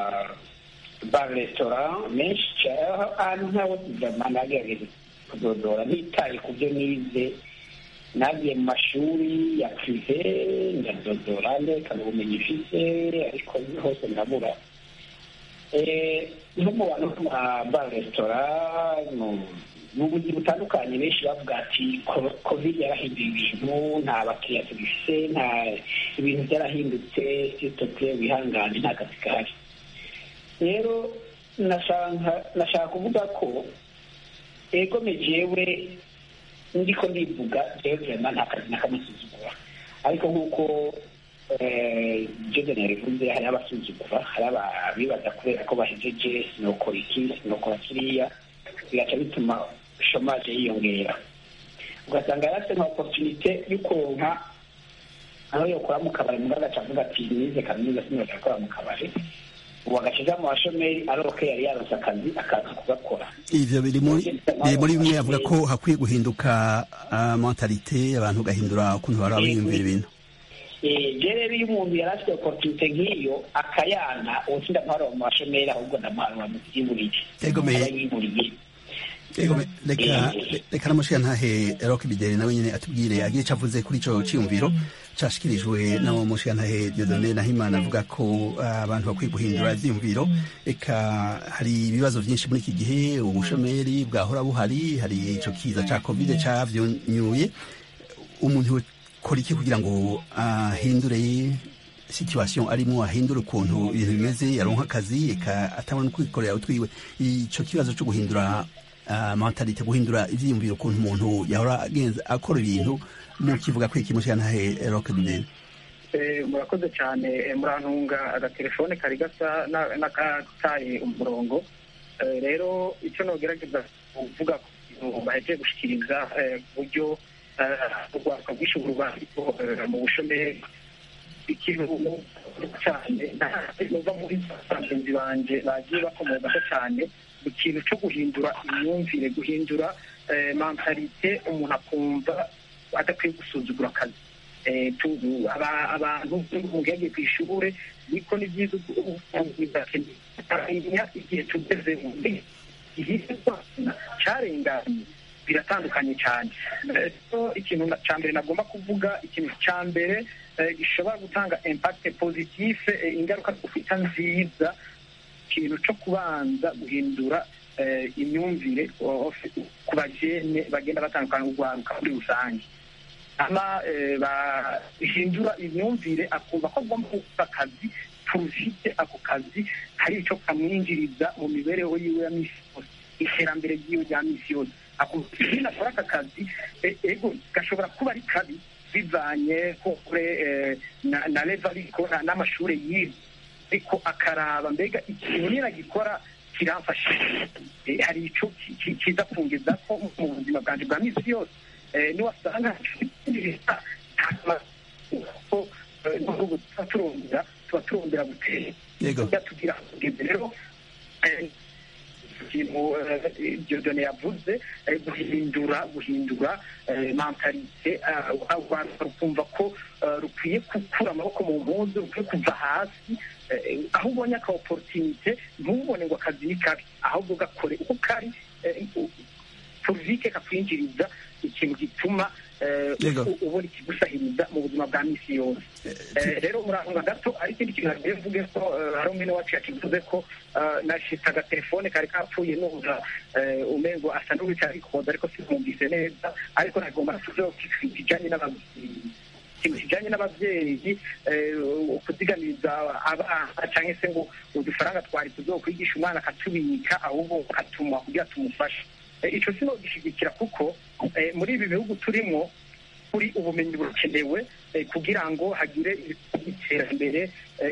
bar restaurant menshi ahantu nk'aho tujyama nagerageza kudodora nitaye ku byo nize nagiye mu mashuri ya prive ndadodora ndekana ubumenyi mfise ariko hose ndabura nko mu bantu ku bar restaurant mu buzi butandukanye benshi bavuga ati covid yarahinduye ibintu nta bakiriya tubifise nta ibintu byarahindutse sitoke wihangane nta kazi kahari rero nashaka kuvuga ko ego mejewe ndiko ndivuga jewe vraiment nta kazi nakamusuzugura ariko nk'uko Dieudonné yabivuze hari abasuzugura hari abibaza kubera ko bahejeje sinokora iki sinokora kiriya bigaca bituma chômage yiyongera ugasanga yarase nka opportunité yo kuronka aho yokora mu kabari mugabo agaca avuga ati nize kaminuza sinoja gukora mu kabari ubu agakiza mu bashomeri aroke yari yaronse akazi akaza kugakora ivyo biri muri bimwe yavuga ko hakwiye guhinduka mentalite abantu gahindura ukuntu baraba biyumvira ibintu rero iyo umuntu yari afite opportunité nk'iyo akayana uwutsinda amahoro mu bashomeri ahubwo ndamahoro yimuriye reka namushikantahe Roch Bideri nawe nyene atubwire agire ico avuze kuri ico ciyumviro cashikirijwe nawo mushikantahe Dieudonné Nahimana avuga ko abantu bakwiye guhindura ivyiyumviro eka hari ibibazo vyinshi muri iki gihe ubushomeri bwahora buhari hari ico kiza ca covid cavyunyuye umuntu kora iki kugira ngo ahindure situation arimo ahindura ukuntu ibintu bimeze yaronka akazi eka atabona kwikorera utwiwe ico kibazo cyo guhindura mentalite guhindura ivyiyumviro ukuntu umuntu yahora agenza akora ibintu mu kivuga ko ikimushikantahe Roch Bideri murakoze cyane murantunga agatelefone kari gasa n'akataye umurongo rero icyo nogerageza kuvuga bahejeje gushikiriza buryo urwaka bw'ishuburo mu bushomeri ikintu cyane nova muri bagenzi banje bagiye bakomoka cyane ikintu cyo guhindura imyumvire guhindura mentalite umuntu akumva adakwiye gusuzugura akazi abantu mugiye ku ishure niko ni byiza ukamenya igihe tugeze mu gihe cyarenganye biratandukanye cyane ikintu cya mbere nagomba kuvuga ikintu cya mbere gishobora gutanga impact positif ingaruka dufita nziza ikintu cyo kubanza guhindura imyumvire ku bajene bagenda batandukana urwaruka muri rusange bahindura imyumvire akumva ko agomba gukora akazi purufite ako kazi hari icyo kamwinjiriza mu mibereho yiwe ya misi yose, iterambere ryiwe rya misi yose. Nyine akora aka kazi ego gashobora kuba ari kabi bivanye kure na leva ariko n'amashuri yiwe, ariko akaraba mbega ikintu nyine agikora kiramfasha, hari icyo kiza kungeza ko mu buzima bwanjye bwa misi yose. Niwasanga tuba turondera gutera tugira kugeza rero ikintu Dieudonné yavuze, guhindura mentalite, rukumva ko rukwiye gukura amaboko mu mpuzu, rukwiye kuva hasi, aho ubonye aka opportunité ntubone ngo akazi ni kabi, ahubwo gakore uko kari purvike kakwinjiriza ikintu gituma ubona ikigusahiriza mu buzima bwa misi yose. Rero murahunga gato, ari ikindi kintu nagiye mvuge ko hari umwene wacu yakivuze ko nashitse agatelefone kari kapfuye numva umengo asa n'uwicara arikoza ariko simwumvise neza, ariko nagomba kuvuga kijanye n'abavyeyi kuziganiriza abana canke se ngo udufaranga twari tuzokwigisha umwana akatubika ahubwo katuma kugira tumufashe. Ico sino gishigikira kuko muri ibi bihugu turimo kuri ubumenyi bukenewe kugira ngo hagire iterambere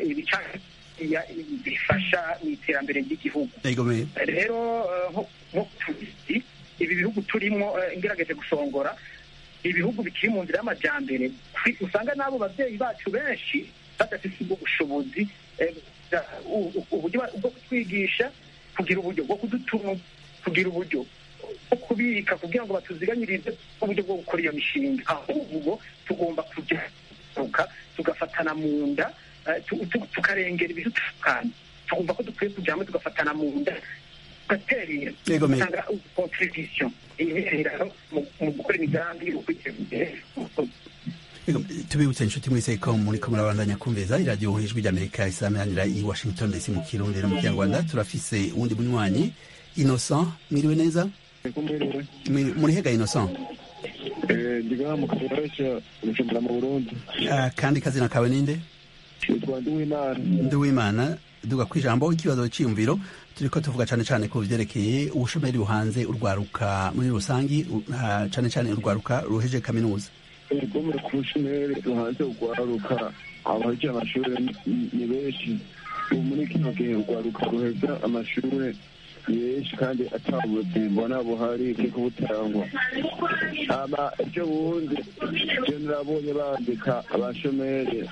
bifasha mu iterambere ry'igihugu. Rero nko tuzi ibi bihugu turimo ngerageje gusongora ibihugu bikiri mu nzira y'amajyambere, usanga n'abo babyeyi bacu benshi badafite ubwo bushobozi uburyo bwo kutwigisha, kugira uburyo bwo kudutunga, kugira uburyo bwo kubika kugira ngo batuziganyirize uburyo bwo gukora iyo mishinga. Ahubwo tugomba kujya tugafatana mu nda, tukarengera ibidutandukanye. Tugomba ko dukwiye kujya hamwe tugafatana mu nda, tugaterera, tugatanga contribution mu gukora imigambi yo kwiteza imbere. Tubibutse inshuti mwese ko muriko murabandanya kumviriza iradiyo ijwi ry'Amerika isameranira i Washington DC mu Kirundi no mu Kinyarwanda. Turafise uwundi munywanyi Innocent, mwiriwe neza? Muri hega Innocent? Ndiga mu Karere Bujumbura mu Burundi. Kandi kazina kawe ninde? Nduwimana. Duga kwijambo ikibazo cyiyumviro turiko tuvuga cyane ku vyerekeye ubushomeri buhanze urwaruka muri rusangi, cyane urwaruka ruheje kaminuza. Ego mu kubushomeri ruhanze urwaruka abaje amashuri ni benshi. Muri kino gihe urwaruka ruheza amashuri benshi kandi atabuzi mbona buhari bwo kubutangwa. Ibyo bundi je narabonye bandika abashomeri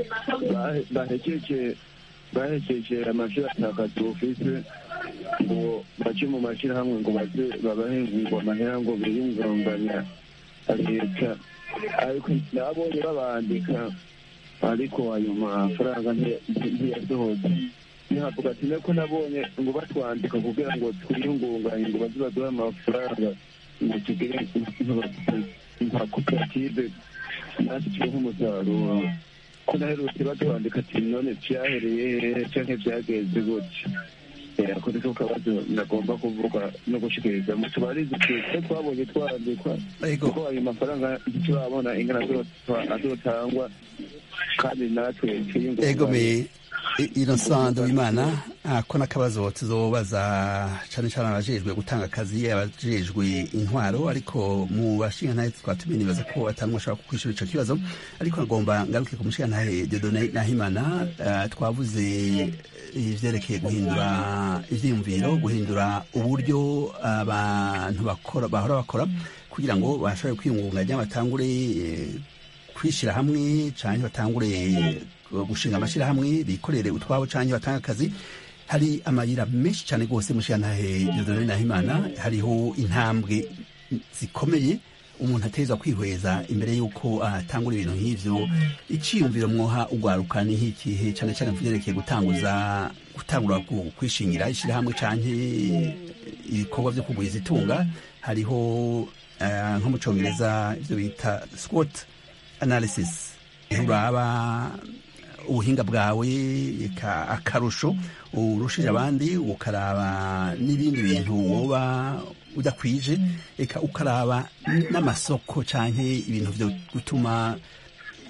bahejeje amashuri atakazi ofise ngo baje mu mashirahamwe ngo baze babahingurwa amahera ngo biyungunganya leta, ariko nabonye babandika ariko ayo mafaranga ntiyasohoze. Ntihavuga ati nako nabonye ngo batwandika kugira ngo twiyungunganye ngo baze baduhe amafaranga ngo tugire nka koperative natwe tubeho umusaruro. Ko naherutse batwandika ati none vyahereye canke vyageze gutya. Ako niko kabazo nagomba kuvuga no gushikiriza mutubarize twese twabonye twandikwa kuko ayo mafaranga ntiturabona ingana azotangwa kandi natwe twiyungunganye. Innocent Nduwimana, ko n'akabazo tuzobaza cyane abajejwe gutanga akazi, abajejwe intwaro, ariko mu bashingantahe twatumiye nibaza ko atamwe ashobora kukwishura ico kibazo, ariko agomba ngaruke ku mushingantahe Dieudonné Nahimana. Twavuze ivyerekeye guhindura ivyiyumviro, guhindura uburyo abantu bahora bakora kugira ngo bashobore kwiyungunganya, batangure kwishira hamwe canke batangure gushinga amashirahamwe bikorere utwabo canke batanga akazi. Hari amayira menshi cyane rwose mushingantahe Dieudonné Nahimana, hariho intambwe zikomeye umuntu ateza kwihweza imbere y'uko atangura ibintu nk'ivyo. Iciyumviro mwoha ugwaruka ni nk'ikihe cyane mvyerekeye gutangura kwishingira ishirahamwe canke ibikorwa vyo kugwiza itunga? Hariho nko mu Congereza ivyo bita SWOT analysis, uraba ubuhinga bwawe akarusho urushije abandi, ukaraba n'ibindi bintu woba udakwije, ukaraba n'amasoko canke ibintu vyo gutuma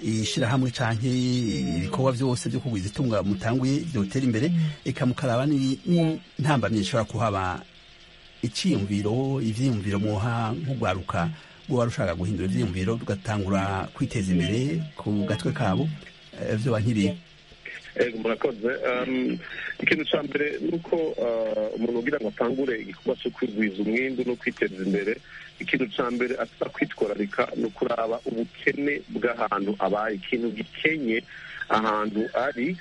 ishirahamwe canke ibikorwa vyose vyo kugwiza itunga mutanguye vyotera imbere, eka mukaraba n'intambamyi ishobora kuhaba. Ivyiyumviro mwoha nk'ugwaruka rwoba rushaka guhindura ivyiyumviro rugatangura kwiteza imbere ku gatwe kabo, vyoba nk'ibi. Murakoze. Ikintu ca mbere nuko umuntu kugira ngo atangure igikorwa cyo kwigwiza umwimbu no kwiteza imbere, ikintu ca mbere asa kwitwararika ni ukuraba ubukene bw'ahantu abaye, ikintu gikenye ahantu ari,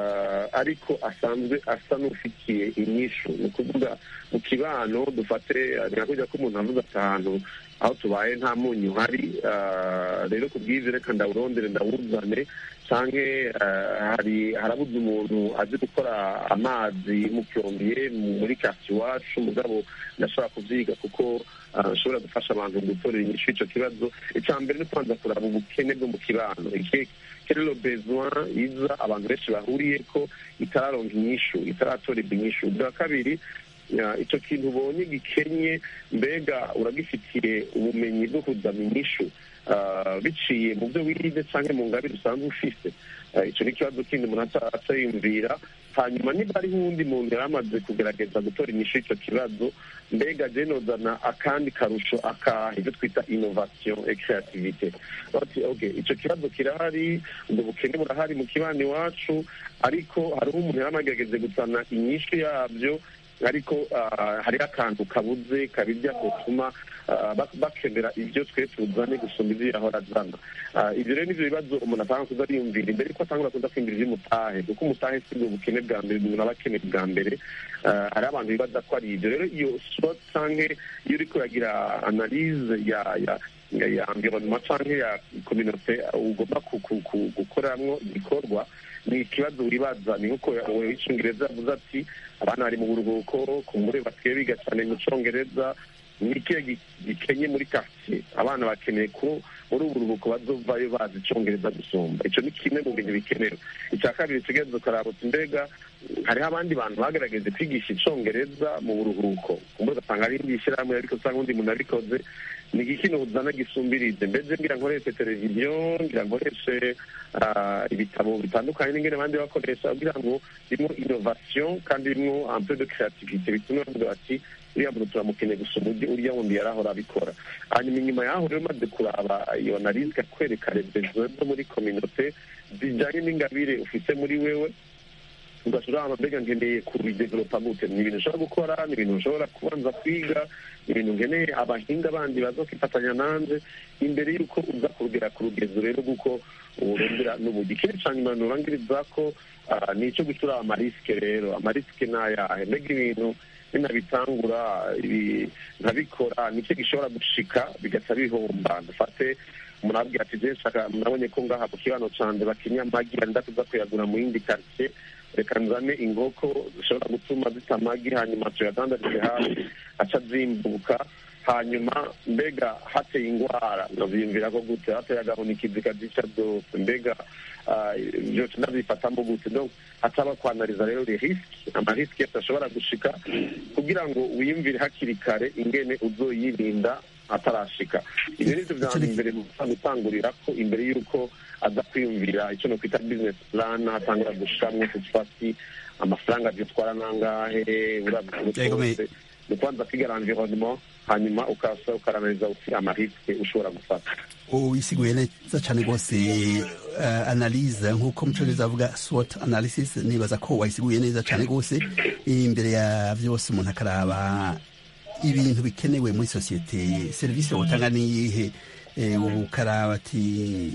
ariko asanzwe asa n'ufitiye inyishu. Ni ukuvuga mu kibano dufate ntihakurya ko umuntu avuga ati ahantu aho tubaye nta munyu hari, rero kubw'ivyo reka ndawurondere ndawuzane, canke harabuze umuntu azi gukora amazi mucyombiye muri quartier iwacu, mugabo ndashobora kuvyiga kuko nshobora gufasha abantu gutorera inyishu ico kibazo. Ica mbere ni kubanza kuraba ubukene bwo mu kibano, quel est le besoin iza abantu benshi bahuriyeko itararonka inyishu, itaratorerwa inyishu. Bwa kabiri, ico kintu ubonye gikenye, mbega uragifitiye ubumenyi bwo kuzana inyishu biciye mu byo wize canke mu ngabire usanzwe ufise. Ico ni ikibazo kindi umuntu aca yiyumvira. Hanyuma niba hariho uwundi muntu yari amaze kugerageza gutora inyishu ico kibazo, mbega je nozana akandi karusho akahe, ivyo twita innovation et creativité. Okay, ico kibazo kirahari, ubwo bukene burahari mu kibano iwacu, ariko hariho umuntu yari amagerageze guzana inyishu yavyo, ariko hariho akantu kabuze kabirya gutuma bakenera ibyo twe tuzane gusumba ivyo yahora azana. Ivyo rero nivyo bibazo umuntu atanga kuza ariyumvira imbere ko atangura kuza kwiyumvira ivy'umutahe, kuko umutahe si bwo bukene bwa mbere umuntu aba akeneye bwa mbere. Hari abantu bibaza ko ari ivyo. Rero iyo SWOT canke iyo uriko uragira analyse ya environnement canke ya communauté ugomba gukoreramwo igikorwa, ni ikibazo wibaza. Ni nkuko w'icyongereza avuze ati abana bari mu buruhuko kumure basigaye biga cyane mu cyongereza, ni ikihe gikenye muri quartier, abana bakeneye ko muri ubu buruhuko bazovayo bazi icyongereza gusumba. Ico ni kimwe mu bintu bikenewe. Icya kabiri tugerageza ukaraba uti mbega hariho abandi bantu bagerageze kwigisha icyongereza mu buruhuko, kumbe ugasanga ari indi shyirahamwe ariko usanga undi muntu abikoze. Ni ikintu uzana gisumbirije, mbese ngira nkoreshe televiziyo, ngira nkoreshe ibitabo bitandukanye n'ingene abandi bakoresha, kugira ngo birimo innovation kandi birimo un peu de créativité, bituma bavuga bati uriya muntu turamukeneye gusumba uriya wundi yarahora abikora. Hanyuma inyuma yaho rero maze kuraba iyo analyse ikakwereka les besoins zo muri communauté zijanye n'ingabire ufite muri wewe, ugashobora mbega nkeneye kubidevelopa gute, ni ibintu ushobora gukora, ni ibintu ushobora kubanza kwiga, ni ibintu nkeneye abahinga bandi bazokifatanya nanje imbere y'uko uza kugera ku rugezo rero guko urondera n'uburyo. Ikindi ca nyuma norangiriza ko ni ico gutura amarisike. Rero amarisike n'ayahe, mbega ibintu ninabitangura nkabikora nicyo gishobora gushika bigaca bihomba. Dufate umuntu abwira ati je nshaka, murabonye ko ngaha mu kibano canje bakinya amagi ndakuza kuyagura mu yindi quartier, reka nzane inkoko zishobora gutuma zita amagi, hanyuma tuyadandarize hafi aca zimbuka. Hanyuma mbega hateye ingwara naviyumvira ko gute, hateye agahunikizi kazica zose, mbega vyose ndabifatamo gute. Donc hataba kwanariza rero les risques, amariski yose ashobora gushika, kugira ngo wiyumvire hakiri kare ingene uzoyirinda atarashika. Ibyo nivyo vya mbere gutangurira ko imbere y'uko aza kwiyumvira icyo no kwita business plan, atangura gushikamwo tutfasi amafaranga vyotwara nangahe, urabikose ni kwanza kwiga environnement, hanyuma ukasa ukaranaliza uti amariske ushobora gufata. Isiguye neza cyane rwose analyse nk'uko mucongereza avuga SWOT analysis. Nibaza ko wayisiguye neza cyane rwose. Imbere ya vyose umuntu akaraba ibintu bikenewe muri societe, service wotanga niyihe, ukaraba ati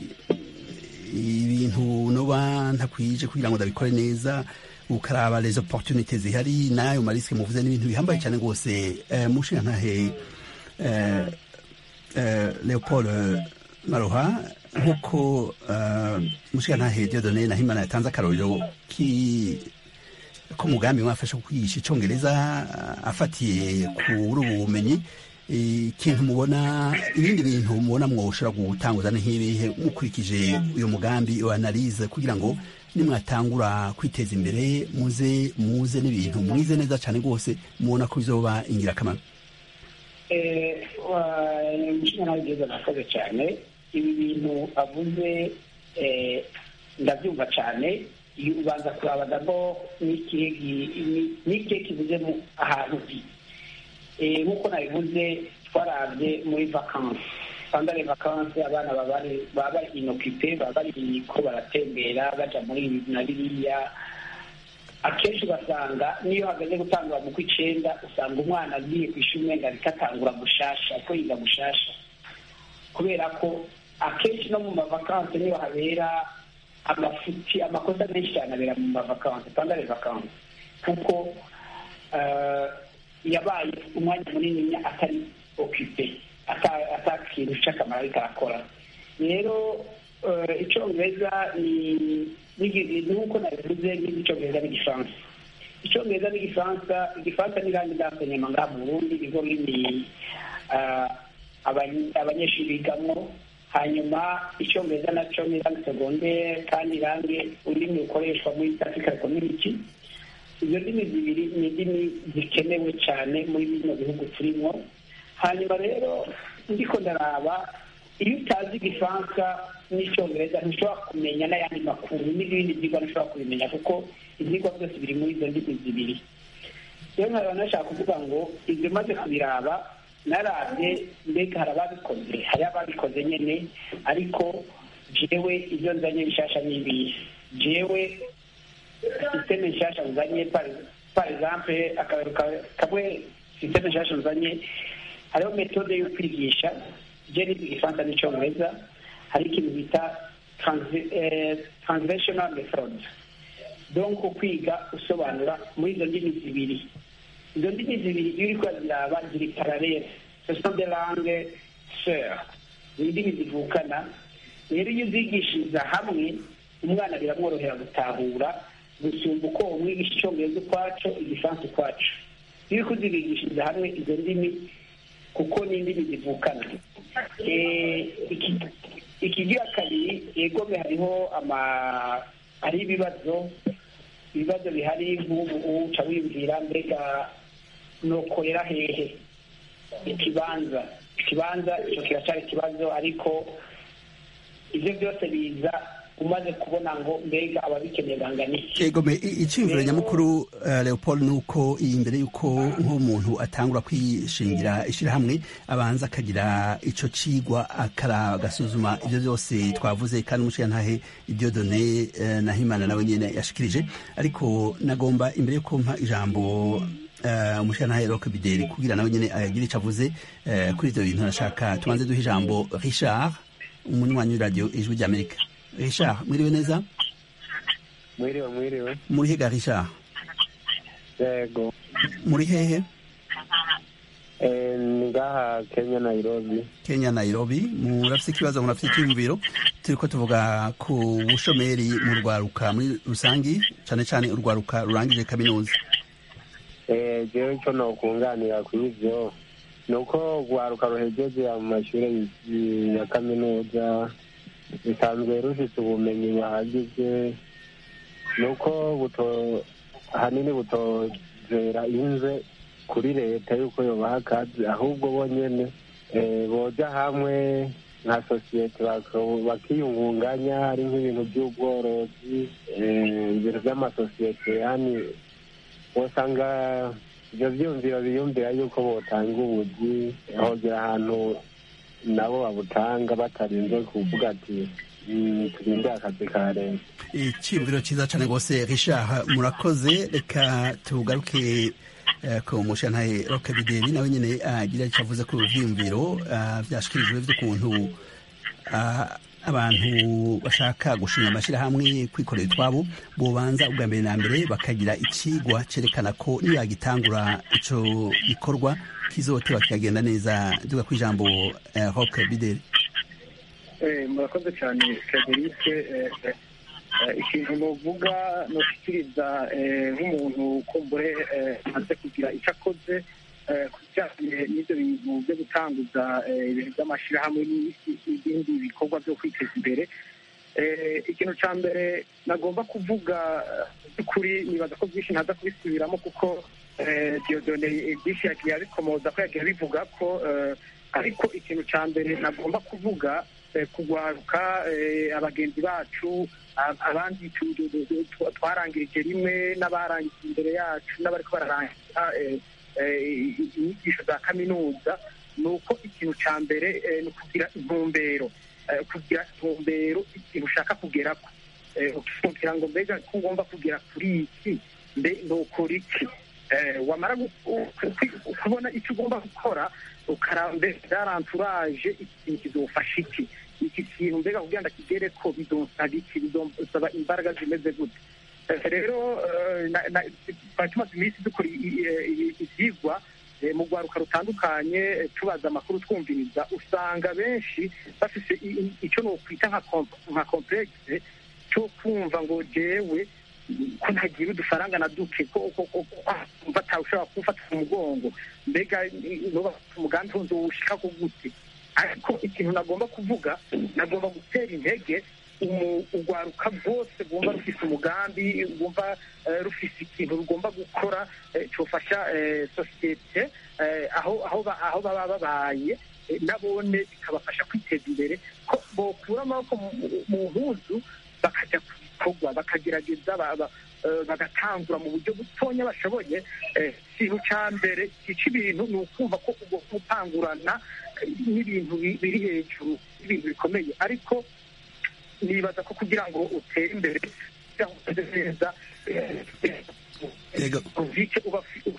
ibintu noba ntakwije kugira ngo ndabikore neza, ukaraba les opportunités zihari, nayo mariske muvuze n'ibintu bihambaye cyane rwose. Mushinga ntahe Leopold Maroha, nk'uko mushinga ntahe Dieudonné Nahimana yatanze akarorero ko umugambi mwafasha kwigisha icongereza afatiye kuri ubu bumenyi, ikintu mubona, ibindi bintu mubona mwoshobora gutanguza nk'ibihe mukurikije uyu mugambi wa analyse, kugira ngo nimwatangura kwiteza imbere muze n'ibintu mwize neza cyane rwose mubona ko bizoba ingirakamaro. Umushinga nawe ugeze nakoze cyane. Ibi bintu avuze ndabyumva cyane. iyo ubanza kuraba dabo n'ikihe kibuze ahantu nk'uko nabivuze twarabye muri vakansi pandare vakansi abana baba inokipe baba bari ko baratembera baja muri ibi na biriya. Akenshi ugasanga niyo hageze gutangura mu kw'icenda usanga umwana agiye ku ishuri umenga ariko atangura gushasha ariko yiga gushasha, kubera ko akenshi no mu mavakansi niyo habera amafuti amakosa menshi cyane abera mu mavakansi pandare vakansi, kuko yabaye umwanya munini atari okipe atakintu cy'akamaro ariko arakora. Rero icyongereza nk'uko nabivuze n'icyongereza n'igifaransa. Icyongereza n'igifaransa, igifaransa n'irangi ry'asenyema ngaha mu Burundi nizo rurimi abanyeshuri bigamwo, hanyuma icyongereza nacyo n'irangi segondere kandi irangi ururimi rukoreshwa muri practical community. Izo ndimi zibiri ni indimi zikenewe cyane muri bino bihugu turimo. Hanyuma rero ndiko ndaraba, iyo utazi igifaransa n'icyongereza ntushobora kumenya n'ayandi makuru n'ibindi byigwa ntushobora kubimenya, kuko ibyigwa byose biri muri izo ndimi zibiri. Rero nkaba nashaka kuvuga ngo ibyo maze kubiraba narabye mbega hari ababikoze, hari ababikoze nyine, ariko jewe ibyo nzanye bishasha n'ibihe. Jewe systeme nshasha nzanye par exemple kamwe systeme nshasha nzanye, hariho metode yo kwigisha jeni igifaransa n'icyongereza, hari ikintu bita translational method, donc kwiga usobanura muri izo ndimi zibiri. Izo ndimi zibiri iyo uriko ziraba ziri parallele, ce sont des langues sœurs, ni indimi zivukana. Rero iyo uzigishiriza hamwe umwana biramworohera gutahura gusumba uko umwigisha icyongereza ukwaco igifaransa ukwaco. Iyo uriko uzigishiriza hamwe izo ndimi, kuko ni indimi zivukana. Ikigira kabiri, egome hariho hari ibibazo bihari nk'ubu uca wibwira mbega nokorera hehe ikibanza icyo kiracyari ikibazo, ariko ibyo byose biza umaze kubona ngo mbega ababikeneye bangana iki. Egome icyumviro nyamukuru Leopold, nuko iyi mbere yuko nk'umuntu atangura kwishingira ishyirahamwe abanza akagira ico cigwa agasuzuma ibyo byose twavuze, kandi umushiyantahe Dieudonné Nahimana nawe nyene yashikirije. Ariko nagomba imbere yuko mpa ijambo umushiyantahe Roch Bideri kugira nawe nyene agira ico avuze kuri ivyo bintu, nashaka tubanze duha ijambo Richard, umunywanyi w'iradiyo Ijwi ry'Amerika. Richard, mwiriwe neza? Mwiriwe. Muri hega Richard? Yego. Muri hehe? Ngaha Kenya Nairobi. Kenya Nairobi. Murafise ikibazo, murafise icyumviro? Turiko tuvuga ku bushomeri mu rwaruka muri rusangi, cane cane urwaruka rurangije kaminuza. Jewe ico nokunganira kuri ivyo nuko urwaruka ruhejeje mu mashuri ya kaminuza bisanzwe rufite ubumenyi buhagije, nuko hanini butozera inze kuri leta yuko yobaha akazi, ahubwo bonyene boja hamwe nka sosiyete bakiyungunganya, ari nk'ibintu by'ubworozi, ibintu by'amasosiyete, yani usanga ivyo vyumviro biyumvira yuko botanga ubuzi hogera ahantu nabo babutanga batarinze kuvuga ati turinde akazi ka leta. Iciyumviro ciza cane rwose Richard, murakoze. Reka tugaruke ku mushiyantahe Roch Bideri nawe nyene agira ico avuze ku vyiyumviro vyashikirijwe vy'ukuntu abantu bashaka gushinga amashirahamwe kwikorera utwabo bobanza ubwa mbere na mbere bakagira icigwa cerekana ko nibagitangura ico gikorwa kizoteba kikagenda neza. Duga ku ijambo Roch Bideri. Murakoze cyane Frederic. Ikintu novuga noshikiriza nk'umuntu kumbure amaze kugira icyo akoze ku bijyanye n'ibyo bintu byo gutanguza ibintu by'amashyirahamwe n'ibindi bikorwa byo kwiteza imbere. Ikintu cya mbere nagomba kuvuga by'ukuri, nibaza ko byinshi ntaza kubisubiramo kuko Dieudonné byinshi yagiye abikomoza ko yagiye abivuga ko, ariko ikintu cya mbere nagomba kuvuga kugwaruka abagenzi bacu abandi twarangirije rimwe n'abarangije imbere yacu n'abariko bararangiza inyigisho za kaminuza ni uko ikintu cya mbere ni ukugira intumbero ikintu ushaka kugerako kugira ngo mbega ko ugomba kugera kuri iki nukora iki wamara kubona icyo ugomba gukora ukarambe byaranturage ikintu kizofasha iki kintu mbega kugira ngo kigere ko bidonsaba iki bidonsaba imbaraga zimeze gute rero twari tumaze iminsi dukora ibyigwa mu rwaruka rutandukanye tubaza amakuru twumviriza usanga benshi bafite icyo nokwita nka komplekse cyo kumva ngo jewe ko ntagira udufaranga na duke ko batawushobora kumfata ku mugongo mbega umugambi wunze uwushika ku gute ariko ikintu nagomba kuvuga nagomba gutera intege urwaruka rwose rwumva rufise umugambi rwumva rufise ikintu rugomba gukora cyofasha sosiyete aho baba babaye nabone bikabafasha kwiteza imbere ko bokura amaboko mu mpuzu bakajya ku bikorwa bakagerageza bagatangura mu buryo butonya bashoboye ikintu cya mbere kica ibintu ni ukumva ko ugomba gutangurana n'ibintu biri hejuru y'ibintu bikomeye ariko nibaza ko kugira ngo utere imbere kugira ngo uteze neza uvike uba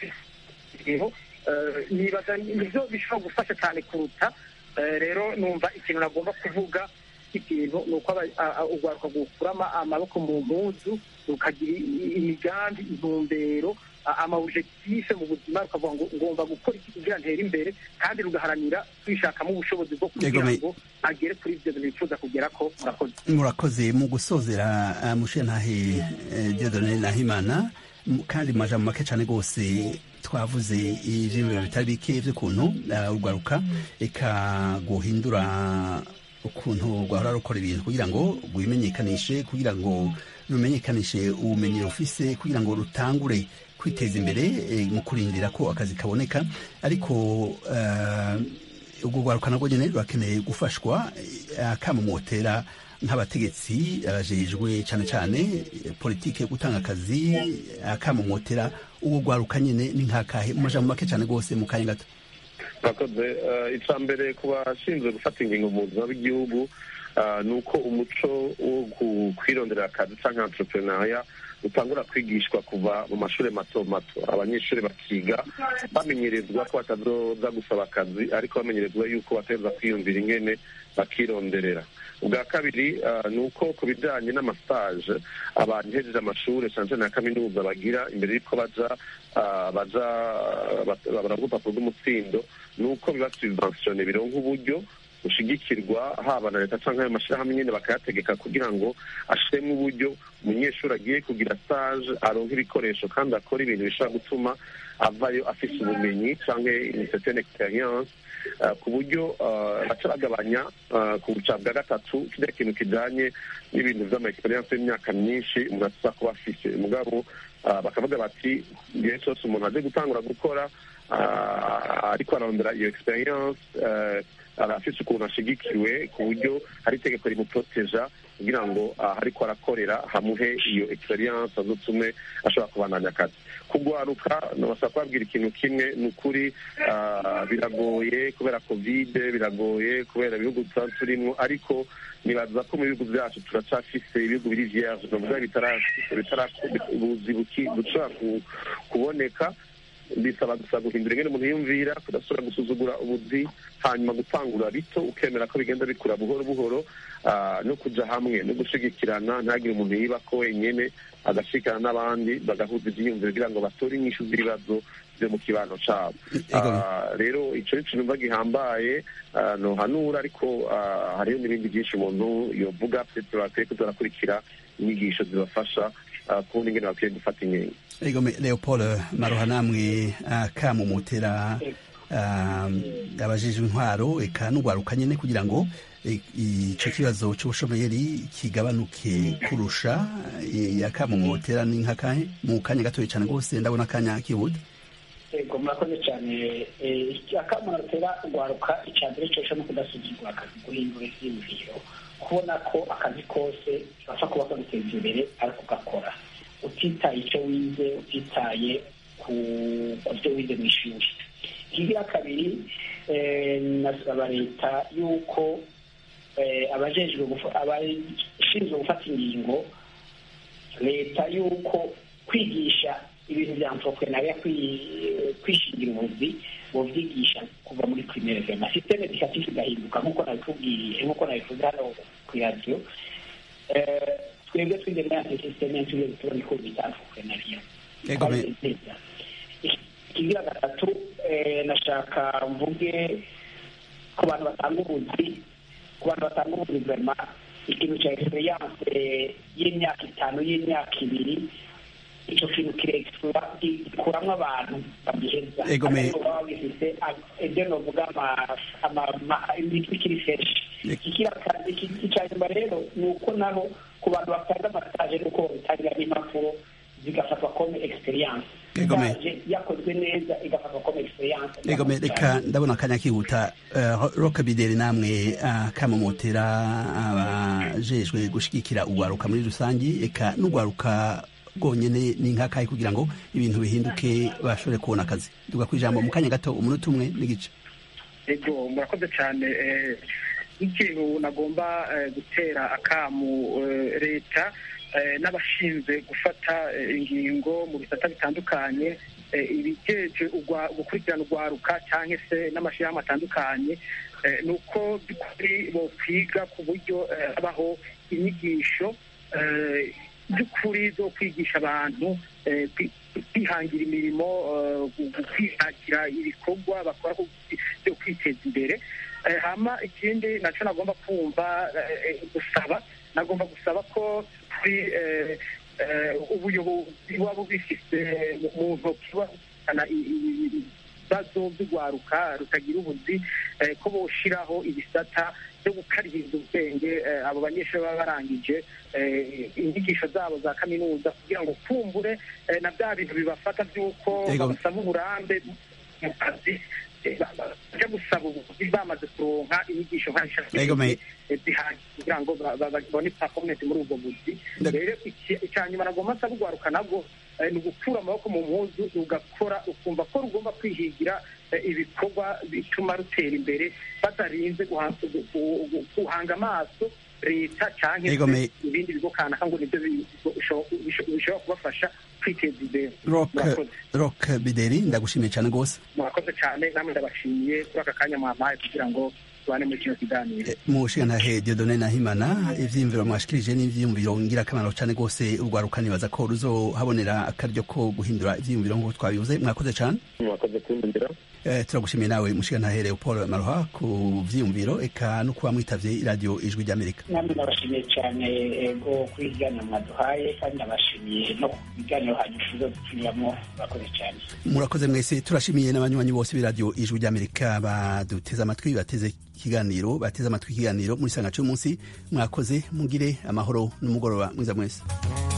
nibaza nivyo bishobora gufasha cyane kuruta rero numva ikintu nagomba kuvuga ikintu ni uko urwaruka gukuramo amaboko mu mpuzu rukagira imigambi intumbero amaobjectife mu buzima rukavuga ngo ngomba gukora iki kugira ntere imbere kandi rugaharanira kwishakamo ubushobozi bwo kugira ngo agere kuri ibyo bintu bifuza kugera ko murakoze mu gusozera mushenhahe Dieudonné Nahimana kandi mu majambo make cyane rwose twavuze ijimbo bitari bike vy'ukuntu urwaruka eka guhindura ukuntu rwahora rukora ibintu kugira ngo rwimenyekanishe kugira ngo rumenyekanishe ubumenyi rufise kugira ngo rutangure kwiteza imbere mu kurindira ko akazi kaboneka ariko ubwo rwaruka nabwo nyene rurakeneye gufashwa akamumotera nk'abategetsi abajejwe cyane cyane politike gutanga akazi akamumotera ubwo rwaruka nyene ni nkakahe mu majambo make cyane rwose mu kanya gato bakoze icya mbere ku bashinzwe gufata ingingo mu buzima bw'igihugu ni uko umuco wo kwirondera akazi cyangwa entrepreneuria utangura kwigishwa kuva mu mashuri mato mato abanyeshuri bakiga bamenyerezwa ko batazoza gusaba akazi ariko bamenyerezwa yuko bateza kwiyumvira ingene bakironderera ubwa kabiri ni uko ku bijyanye n'amastage abantu hejeje amashuri cyane na kaminuza bagira imbere y'uko baravuga urupapuro rw'umutsindo ni uko biba subventione bironka uburyo ushigikirwa haba na leta cyangwa ayo mashyirahamwe nyine bakayategeka kugira ngo ashiremo uburyo umunyeshuri agiye kugira stage aronka ibikoresho kandi akora ibintu bishobora gutuma avayo afise ubumenyi cyangwa une certaine experience ku buryo baca bagabanya ku buca bwa gatatu kiriya kintu kijanye n'ibintu vy'ama experience y'imyaka myinshi umuntu atuza kuba afise mugabo bakavuga bati igihe cyose umuntu aje gutangura gukora ariko arondera iyo experience arafise ukuntu ashigikiwe ku buryo hari itegeko rimuproteja kugira ngo ariko arakorera hamuhe iyo experience azotume ashobora kubandanya akazi kugwaruka nabasaba kubabwira ikintu kimwe ni ukuri biragoye kubera covid biragoye kubera ibihugu turimwo ariko nibaza ko mu bihugu byacu turacafise ibihugu biri vierge novuga ubuzi bushobora kuboneka bisaba gusa guhindura ingene umuntu yiyumvira kudasubira gusuzugura ubuzi hanyuma gutangura bito ukemera ko bigenda bikura buhoro buhoro no kuja hamwe no gushigikirana ntagire umuntu yiba ko wenyene agashikana n'abandi bagahuza ivyiyumviro kugira ngo batore inyishu z'ibibazo vyo mu kibano cabo rero ico ni ikintu gihambaye nohanura ariko hariho n'ibindi byinshi umuntu yovuga bakwiye kuzarakurikira inyigisho zibafasha kubona ingene bakwiye gufata inkingi Leopold Maroha namwe akamumotera abajejwe intwaro eka n'urwaruka nyene kugira ngo ico kibazo c'ubushomeri kigabanuke kurusha yakamumotera ni nkakahe mu kanya gatoya cane rwose ndabona akanya kibude yego murakoze cyane. Akamaro tera urwaruka icya mbere cyose no kudasuzugura akazi, guhindura ibyiyumviro, kubona ko akazi kose gapfa kuba kaguteza imbere ariko ugakora utitaye icyo wize, utitaye ku byo wize mu ishuri. Ikigira kabiri, nasaba leta yuko abashinzwe gufata ingingo, leta yuko kwigisha ibintu bya entrepreneuria, kwishingira ubuzi bovyigisha kuva muri primaire vema, systeme educative igahinduka nk'uko nabikubwiye, nk'uko nabivuze hano ku radio. Twebwe twinde muri systeme tujye tubona ko bita entrepreneuria. Ikigira gatatu, nashaka mvuge ku bantu batanga ubuzi vema, ikintu cya experience y'imyaka 5 y'imyaka 2, icyo kintu gikuramwo abantu babiheza, baba bifite ibyo novuga imitwe ikiri feshi. Icyanyuma rero ni uko naho ku bantu batanga amasaje nuko bitangira n'impapuro zigafatwa comme experience, yakozwe neza igafatwa comme experience. Reka ndabona akanya kihuta. Roka Bideri, namwe kamamotera abajejwe gushigikira urwaruka muri rusangi, eka n'urwaruka rwonyene ni nk'akahe kugira ngo ibintu bihinduke bashobore kubona akazi? Duga ku ijambo mu kanya gato, umunota umwe n'igice. Ego murakoze cyane. Ikintu nagomba gutera akamu leta n'abashinzwe gufata ingingo mu bisata bitandukanye, ibigeje gukurikirana urwaruka cyangwa se n'amashyirahamwe atandukanye, ni uko by'ukuri bokwiga ku buryo habaho inyigisho by'ukuri zo kwigisha abantu kwihangira imirimo, kwihangira ibikorwa bakora byo kwiteza imbere. Hama ikindi nacyo nagomba gusaba ko kuri ubuyobozi buba bubifite mu ntoki bukana ibibazo by'urwaruka rutagira ubuzi, ko boshiraho ibisata byo gukaririza ubwenge abo banyeshuri baba barangije inyigisho zabo za kaminuza, kugira ngo kumbure na bya bintu bibafata by'uko babasaba uburambe mu kazi bajya gusaba ubuvuzi bamaze kuronka inyigisho zihagije kugira ngo babone performance muri ubwo buzi. Rero icyanyuma nagomba nsaba urwaruka nabwo ni ugukura amaboko mu mpuzu, ugakora ukumva ko rugomba kwihigira ibikorwa bituma rutera imbere, batarinze guhanga amaso leta cyangwa ibindi bigo kanaka ngo nibyo bishobora kubafasha kwiteza imbere. Rock Bideri, ndagushimiye cyane rwose. Murakoze cyane, namwe ndabashimiye kuri aka kanya mwampaye kugira ngo tubane muri kino kiganiro. Mushingantahe Dieudonné Nahimana, ivyiyumviro mwashikirije n'ivyiyumviro ngirakamaro cyane rwose. Urwaruka nibaza ko ruzohabonera akaryo ko guhindura ivyiyumviro nk'uko twabivuze. Mwakoze cyane. Mwakoze kundira. Turagushimiye nawe Mushingantahe Leopold Maroha ku vyiyumviro eka no kuba mwitavye iradiyo Ijwi ry'Amerika. Namwe ndabashimiye cyane ego kwigana mwaduhaye, kandi ndabashimiye no kubiganiro hanyuma tunyuramo. Murakoze cyane. Murakoze mwese. Turashimiye n'abanywanyi bose b'iradiyo Ijwi ry'Amerika baduteze amatwi, bateze amatwi ikiganiro muri sanga cy'umunsi. Mwakoze, mugire amahoro n'umugoroba mwiza mwese.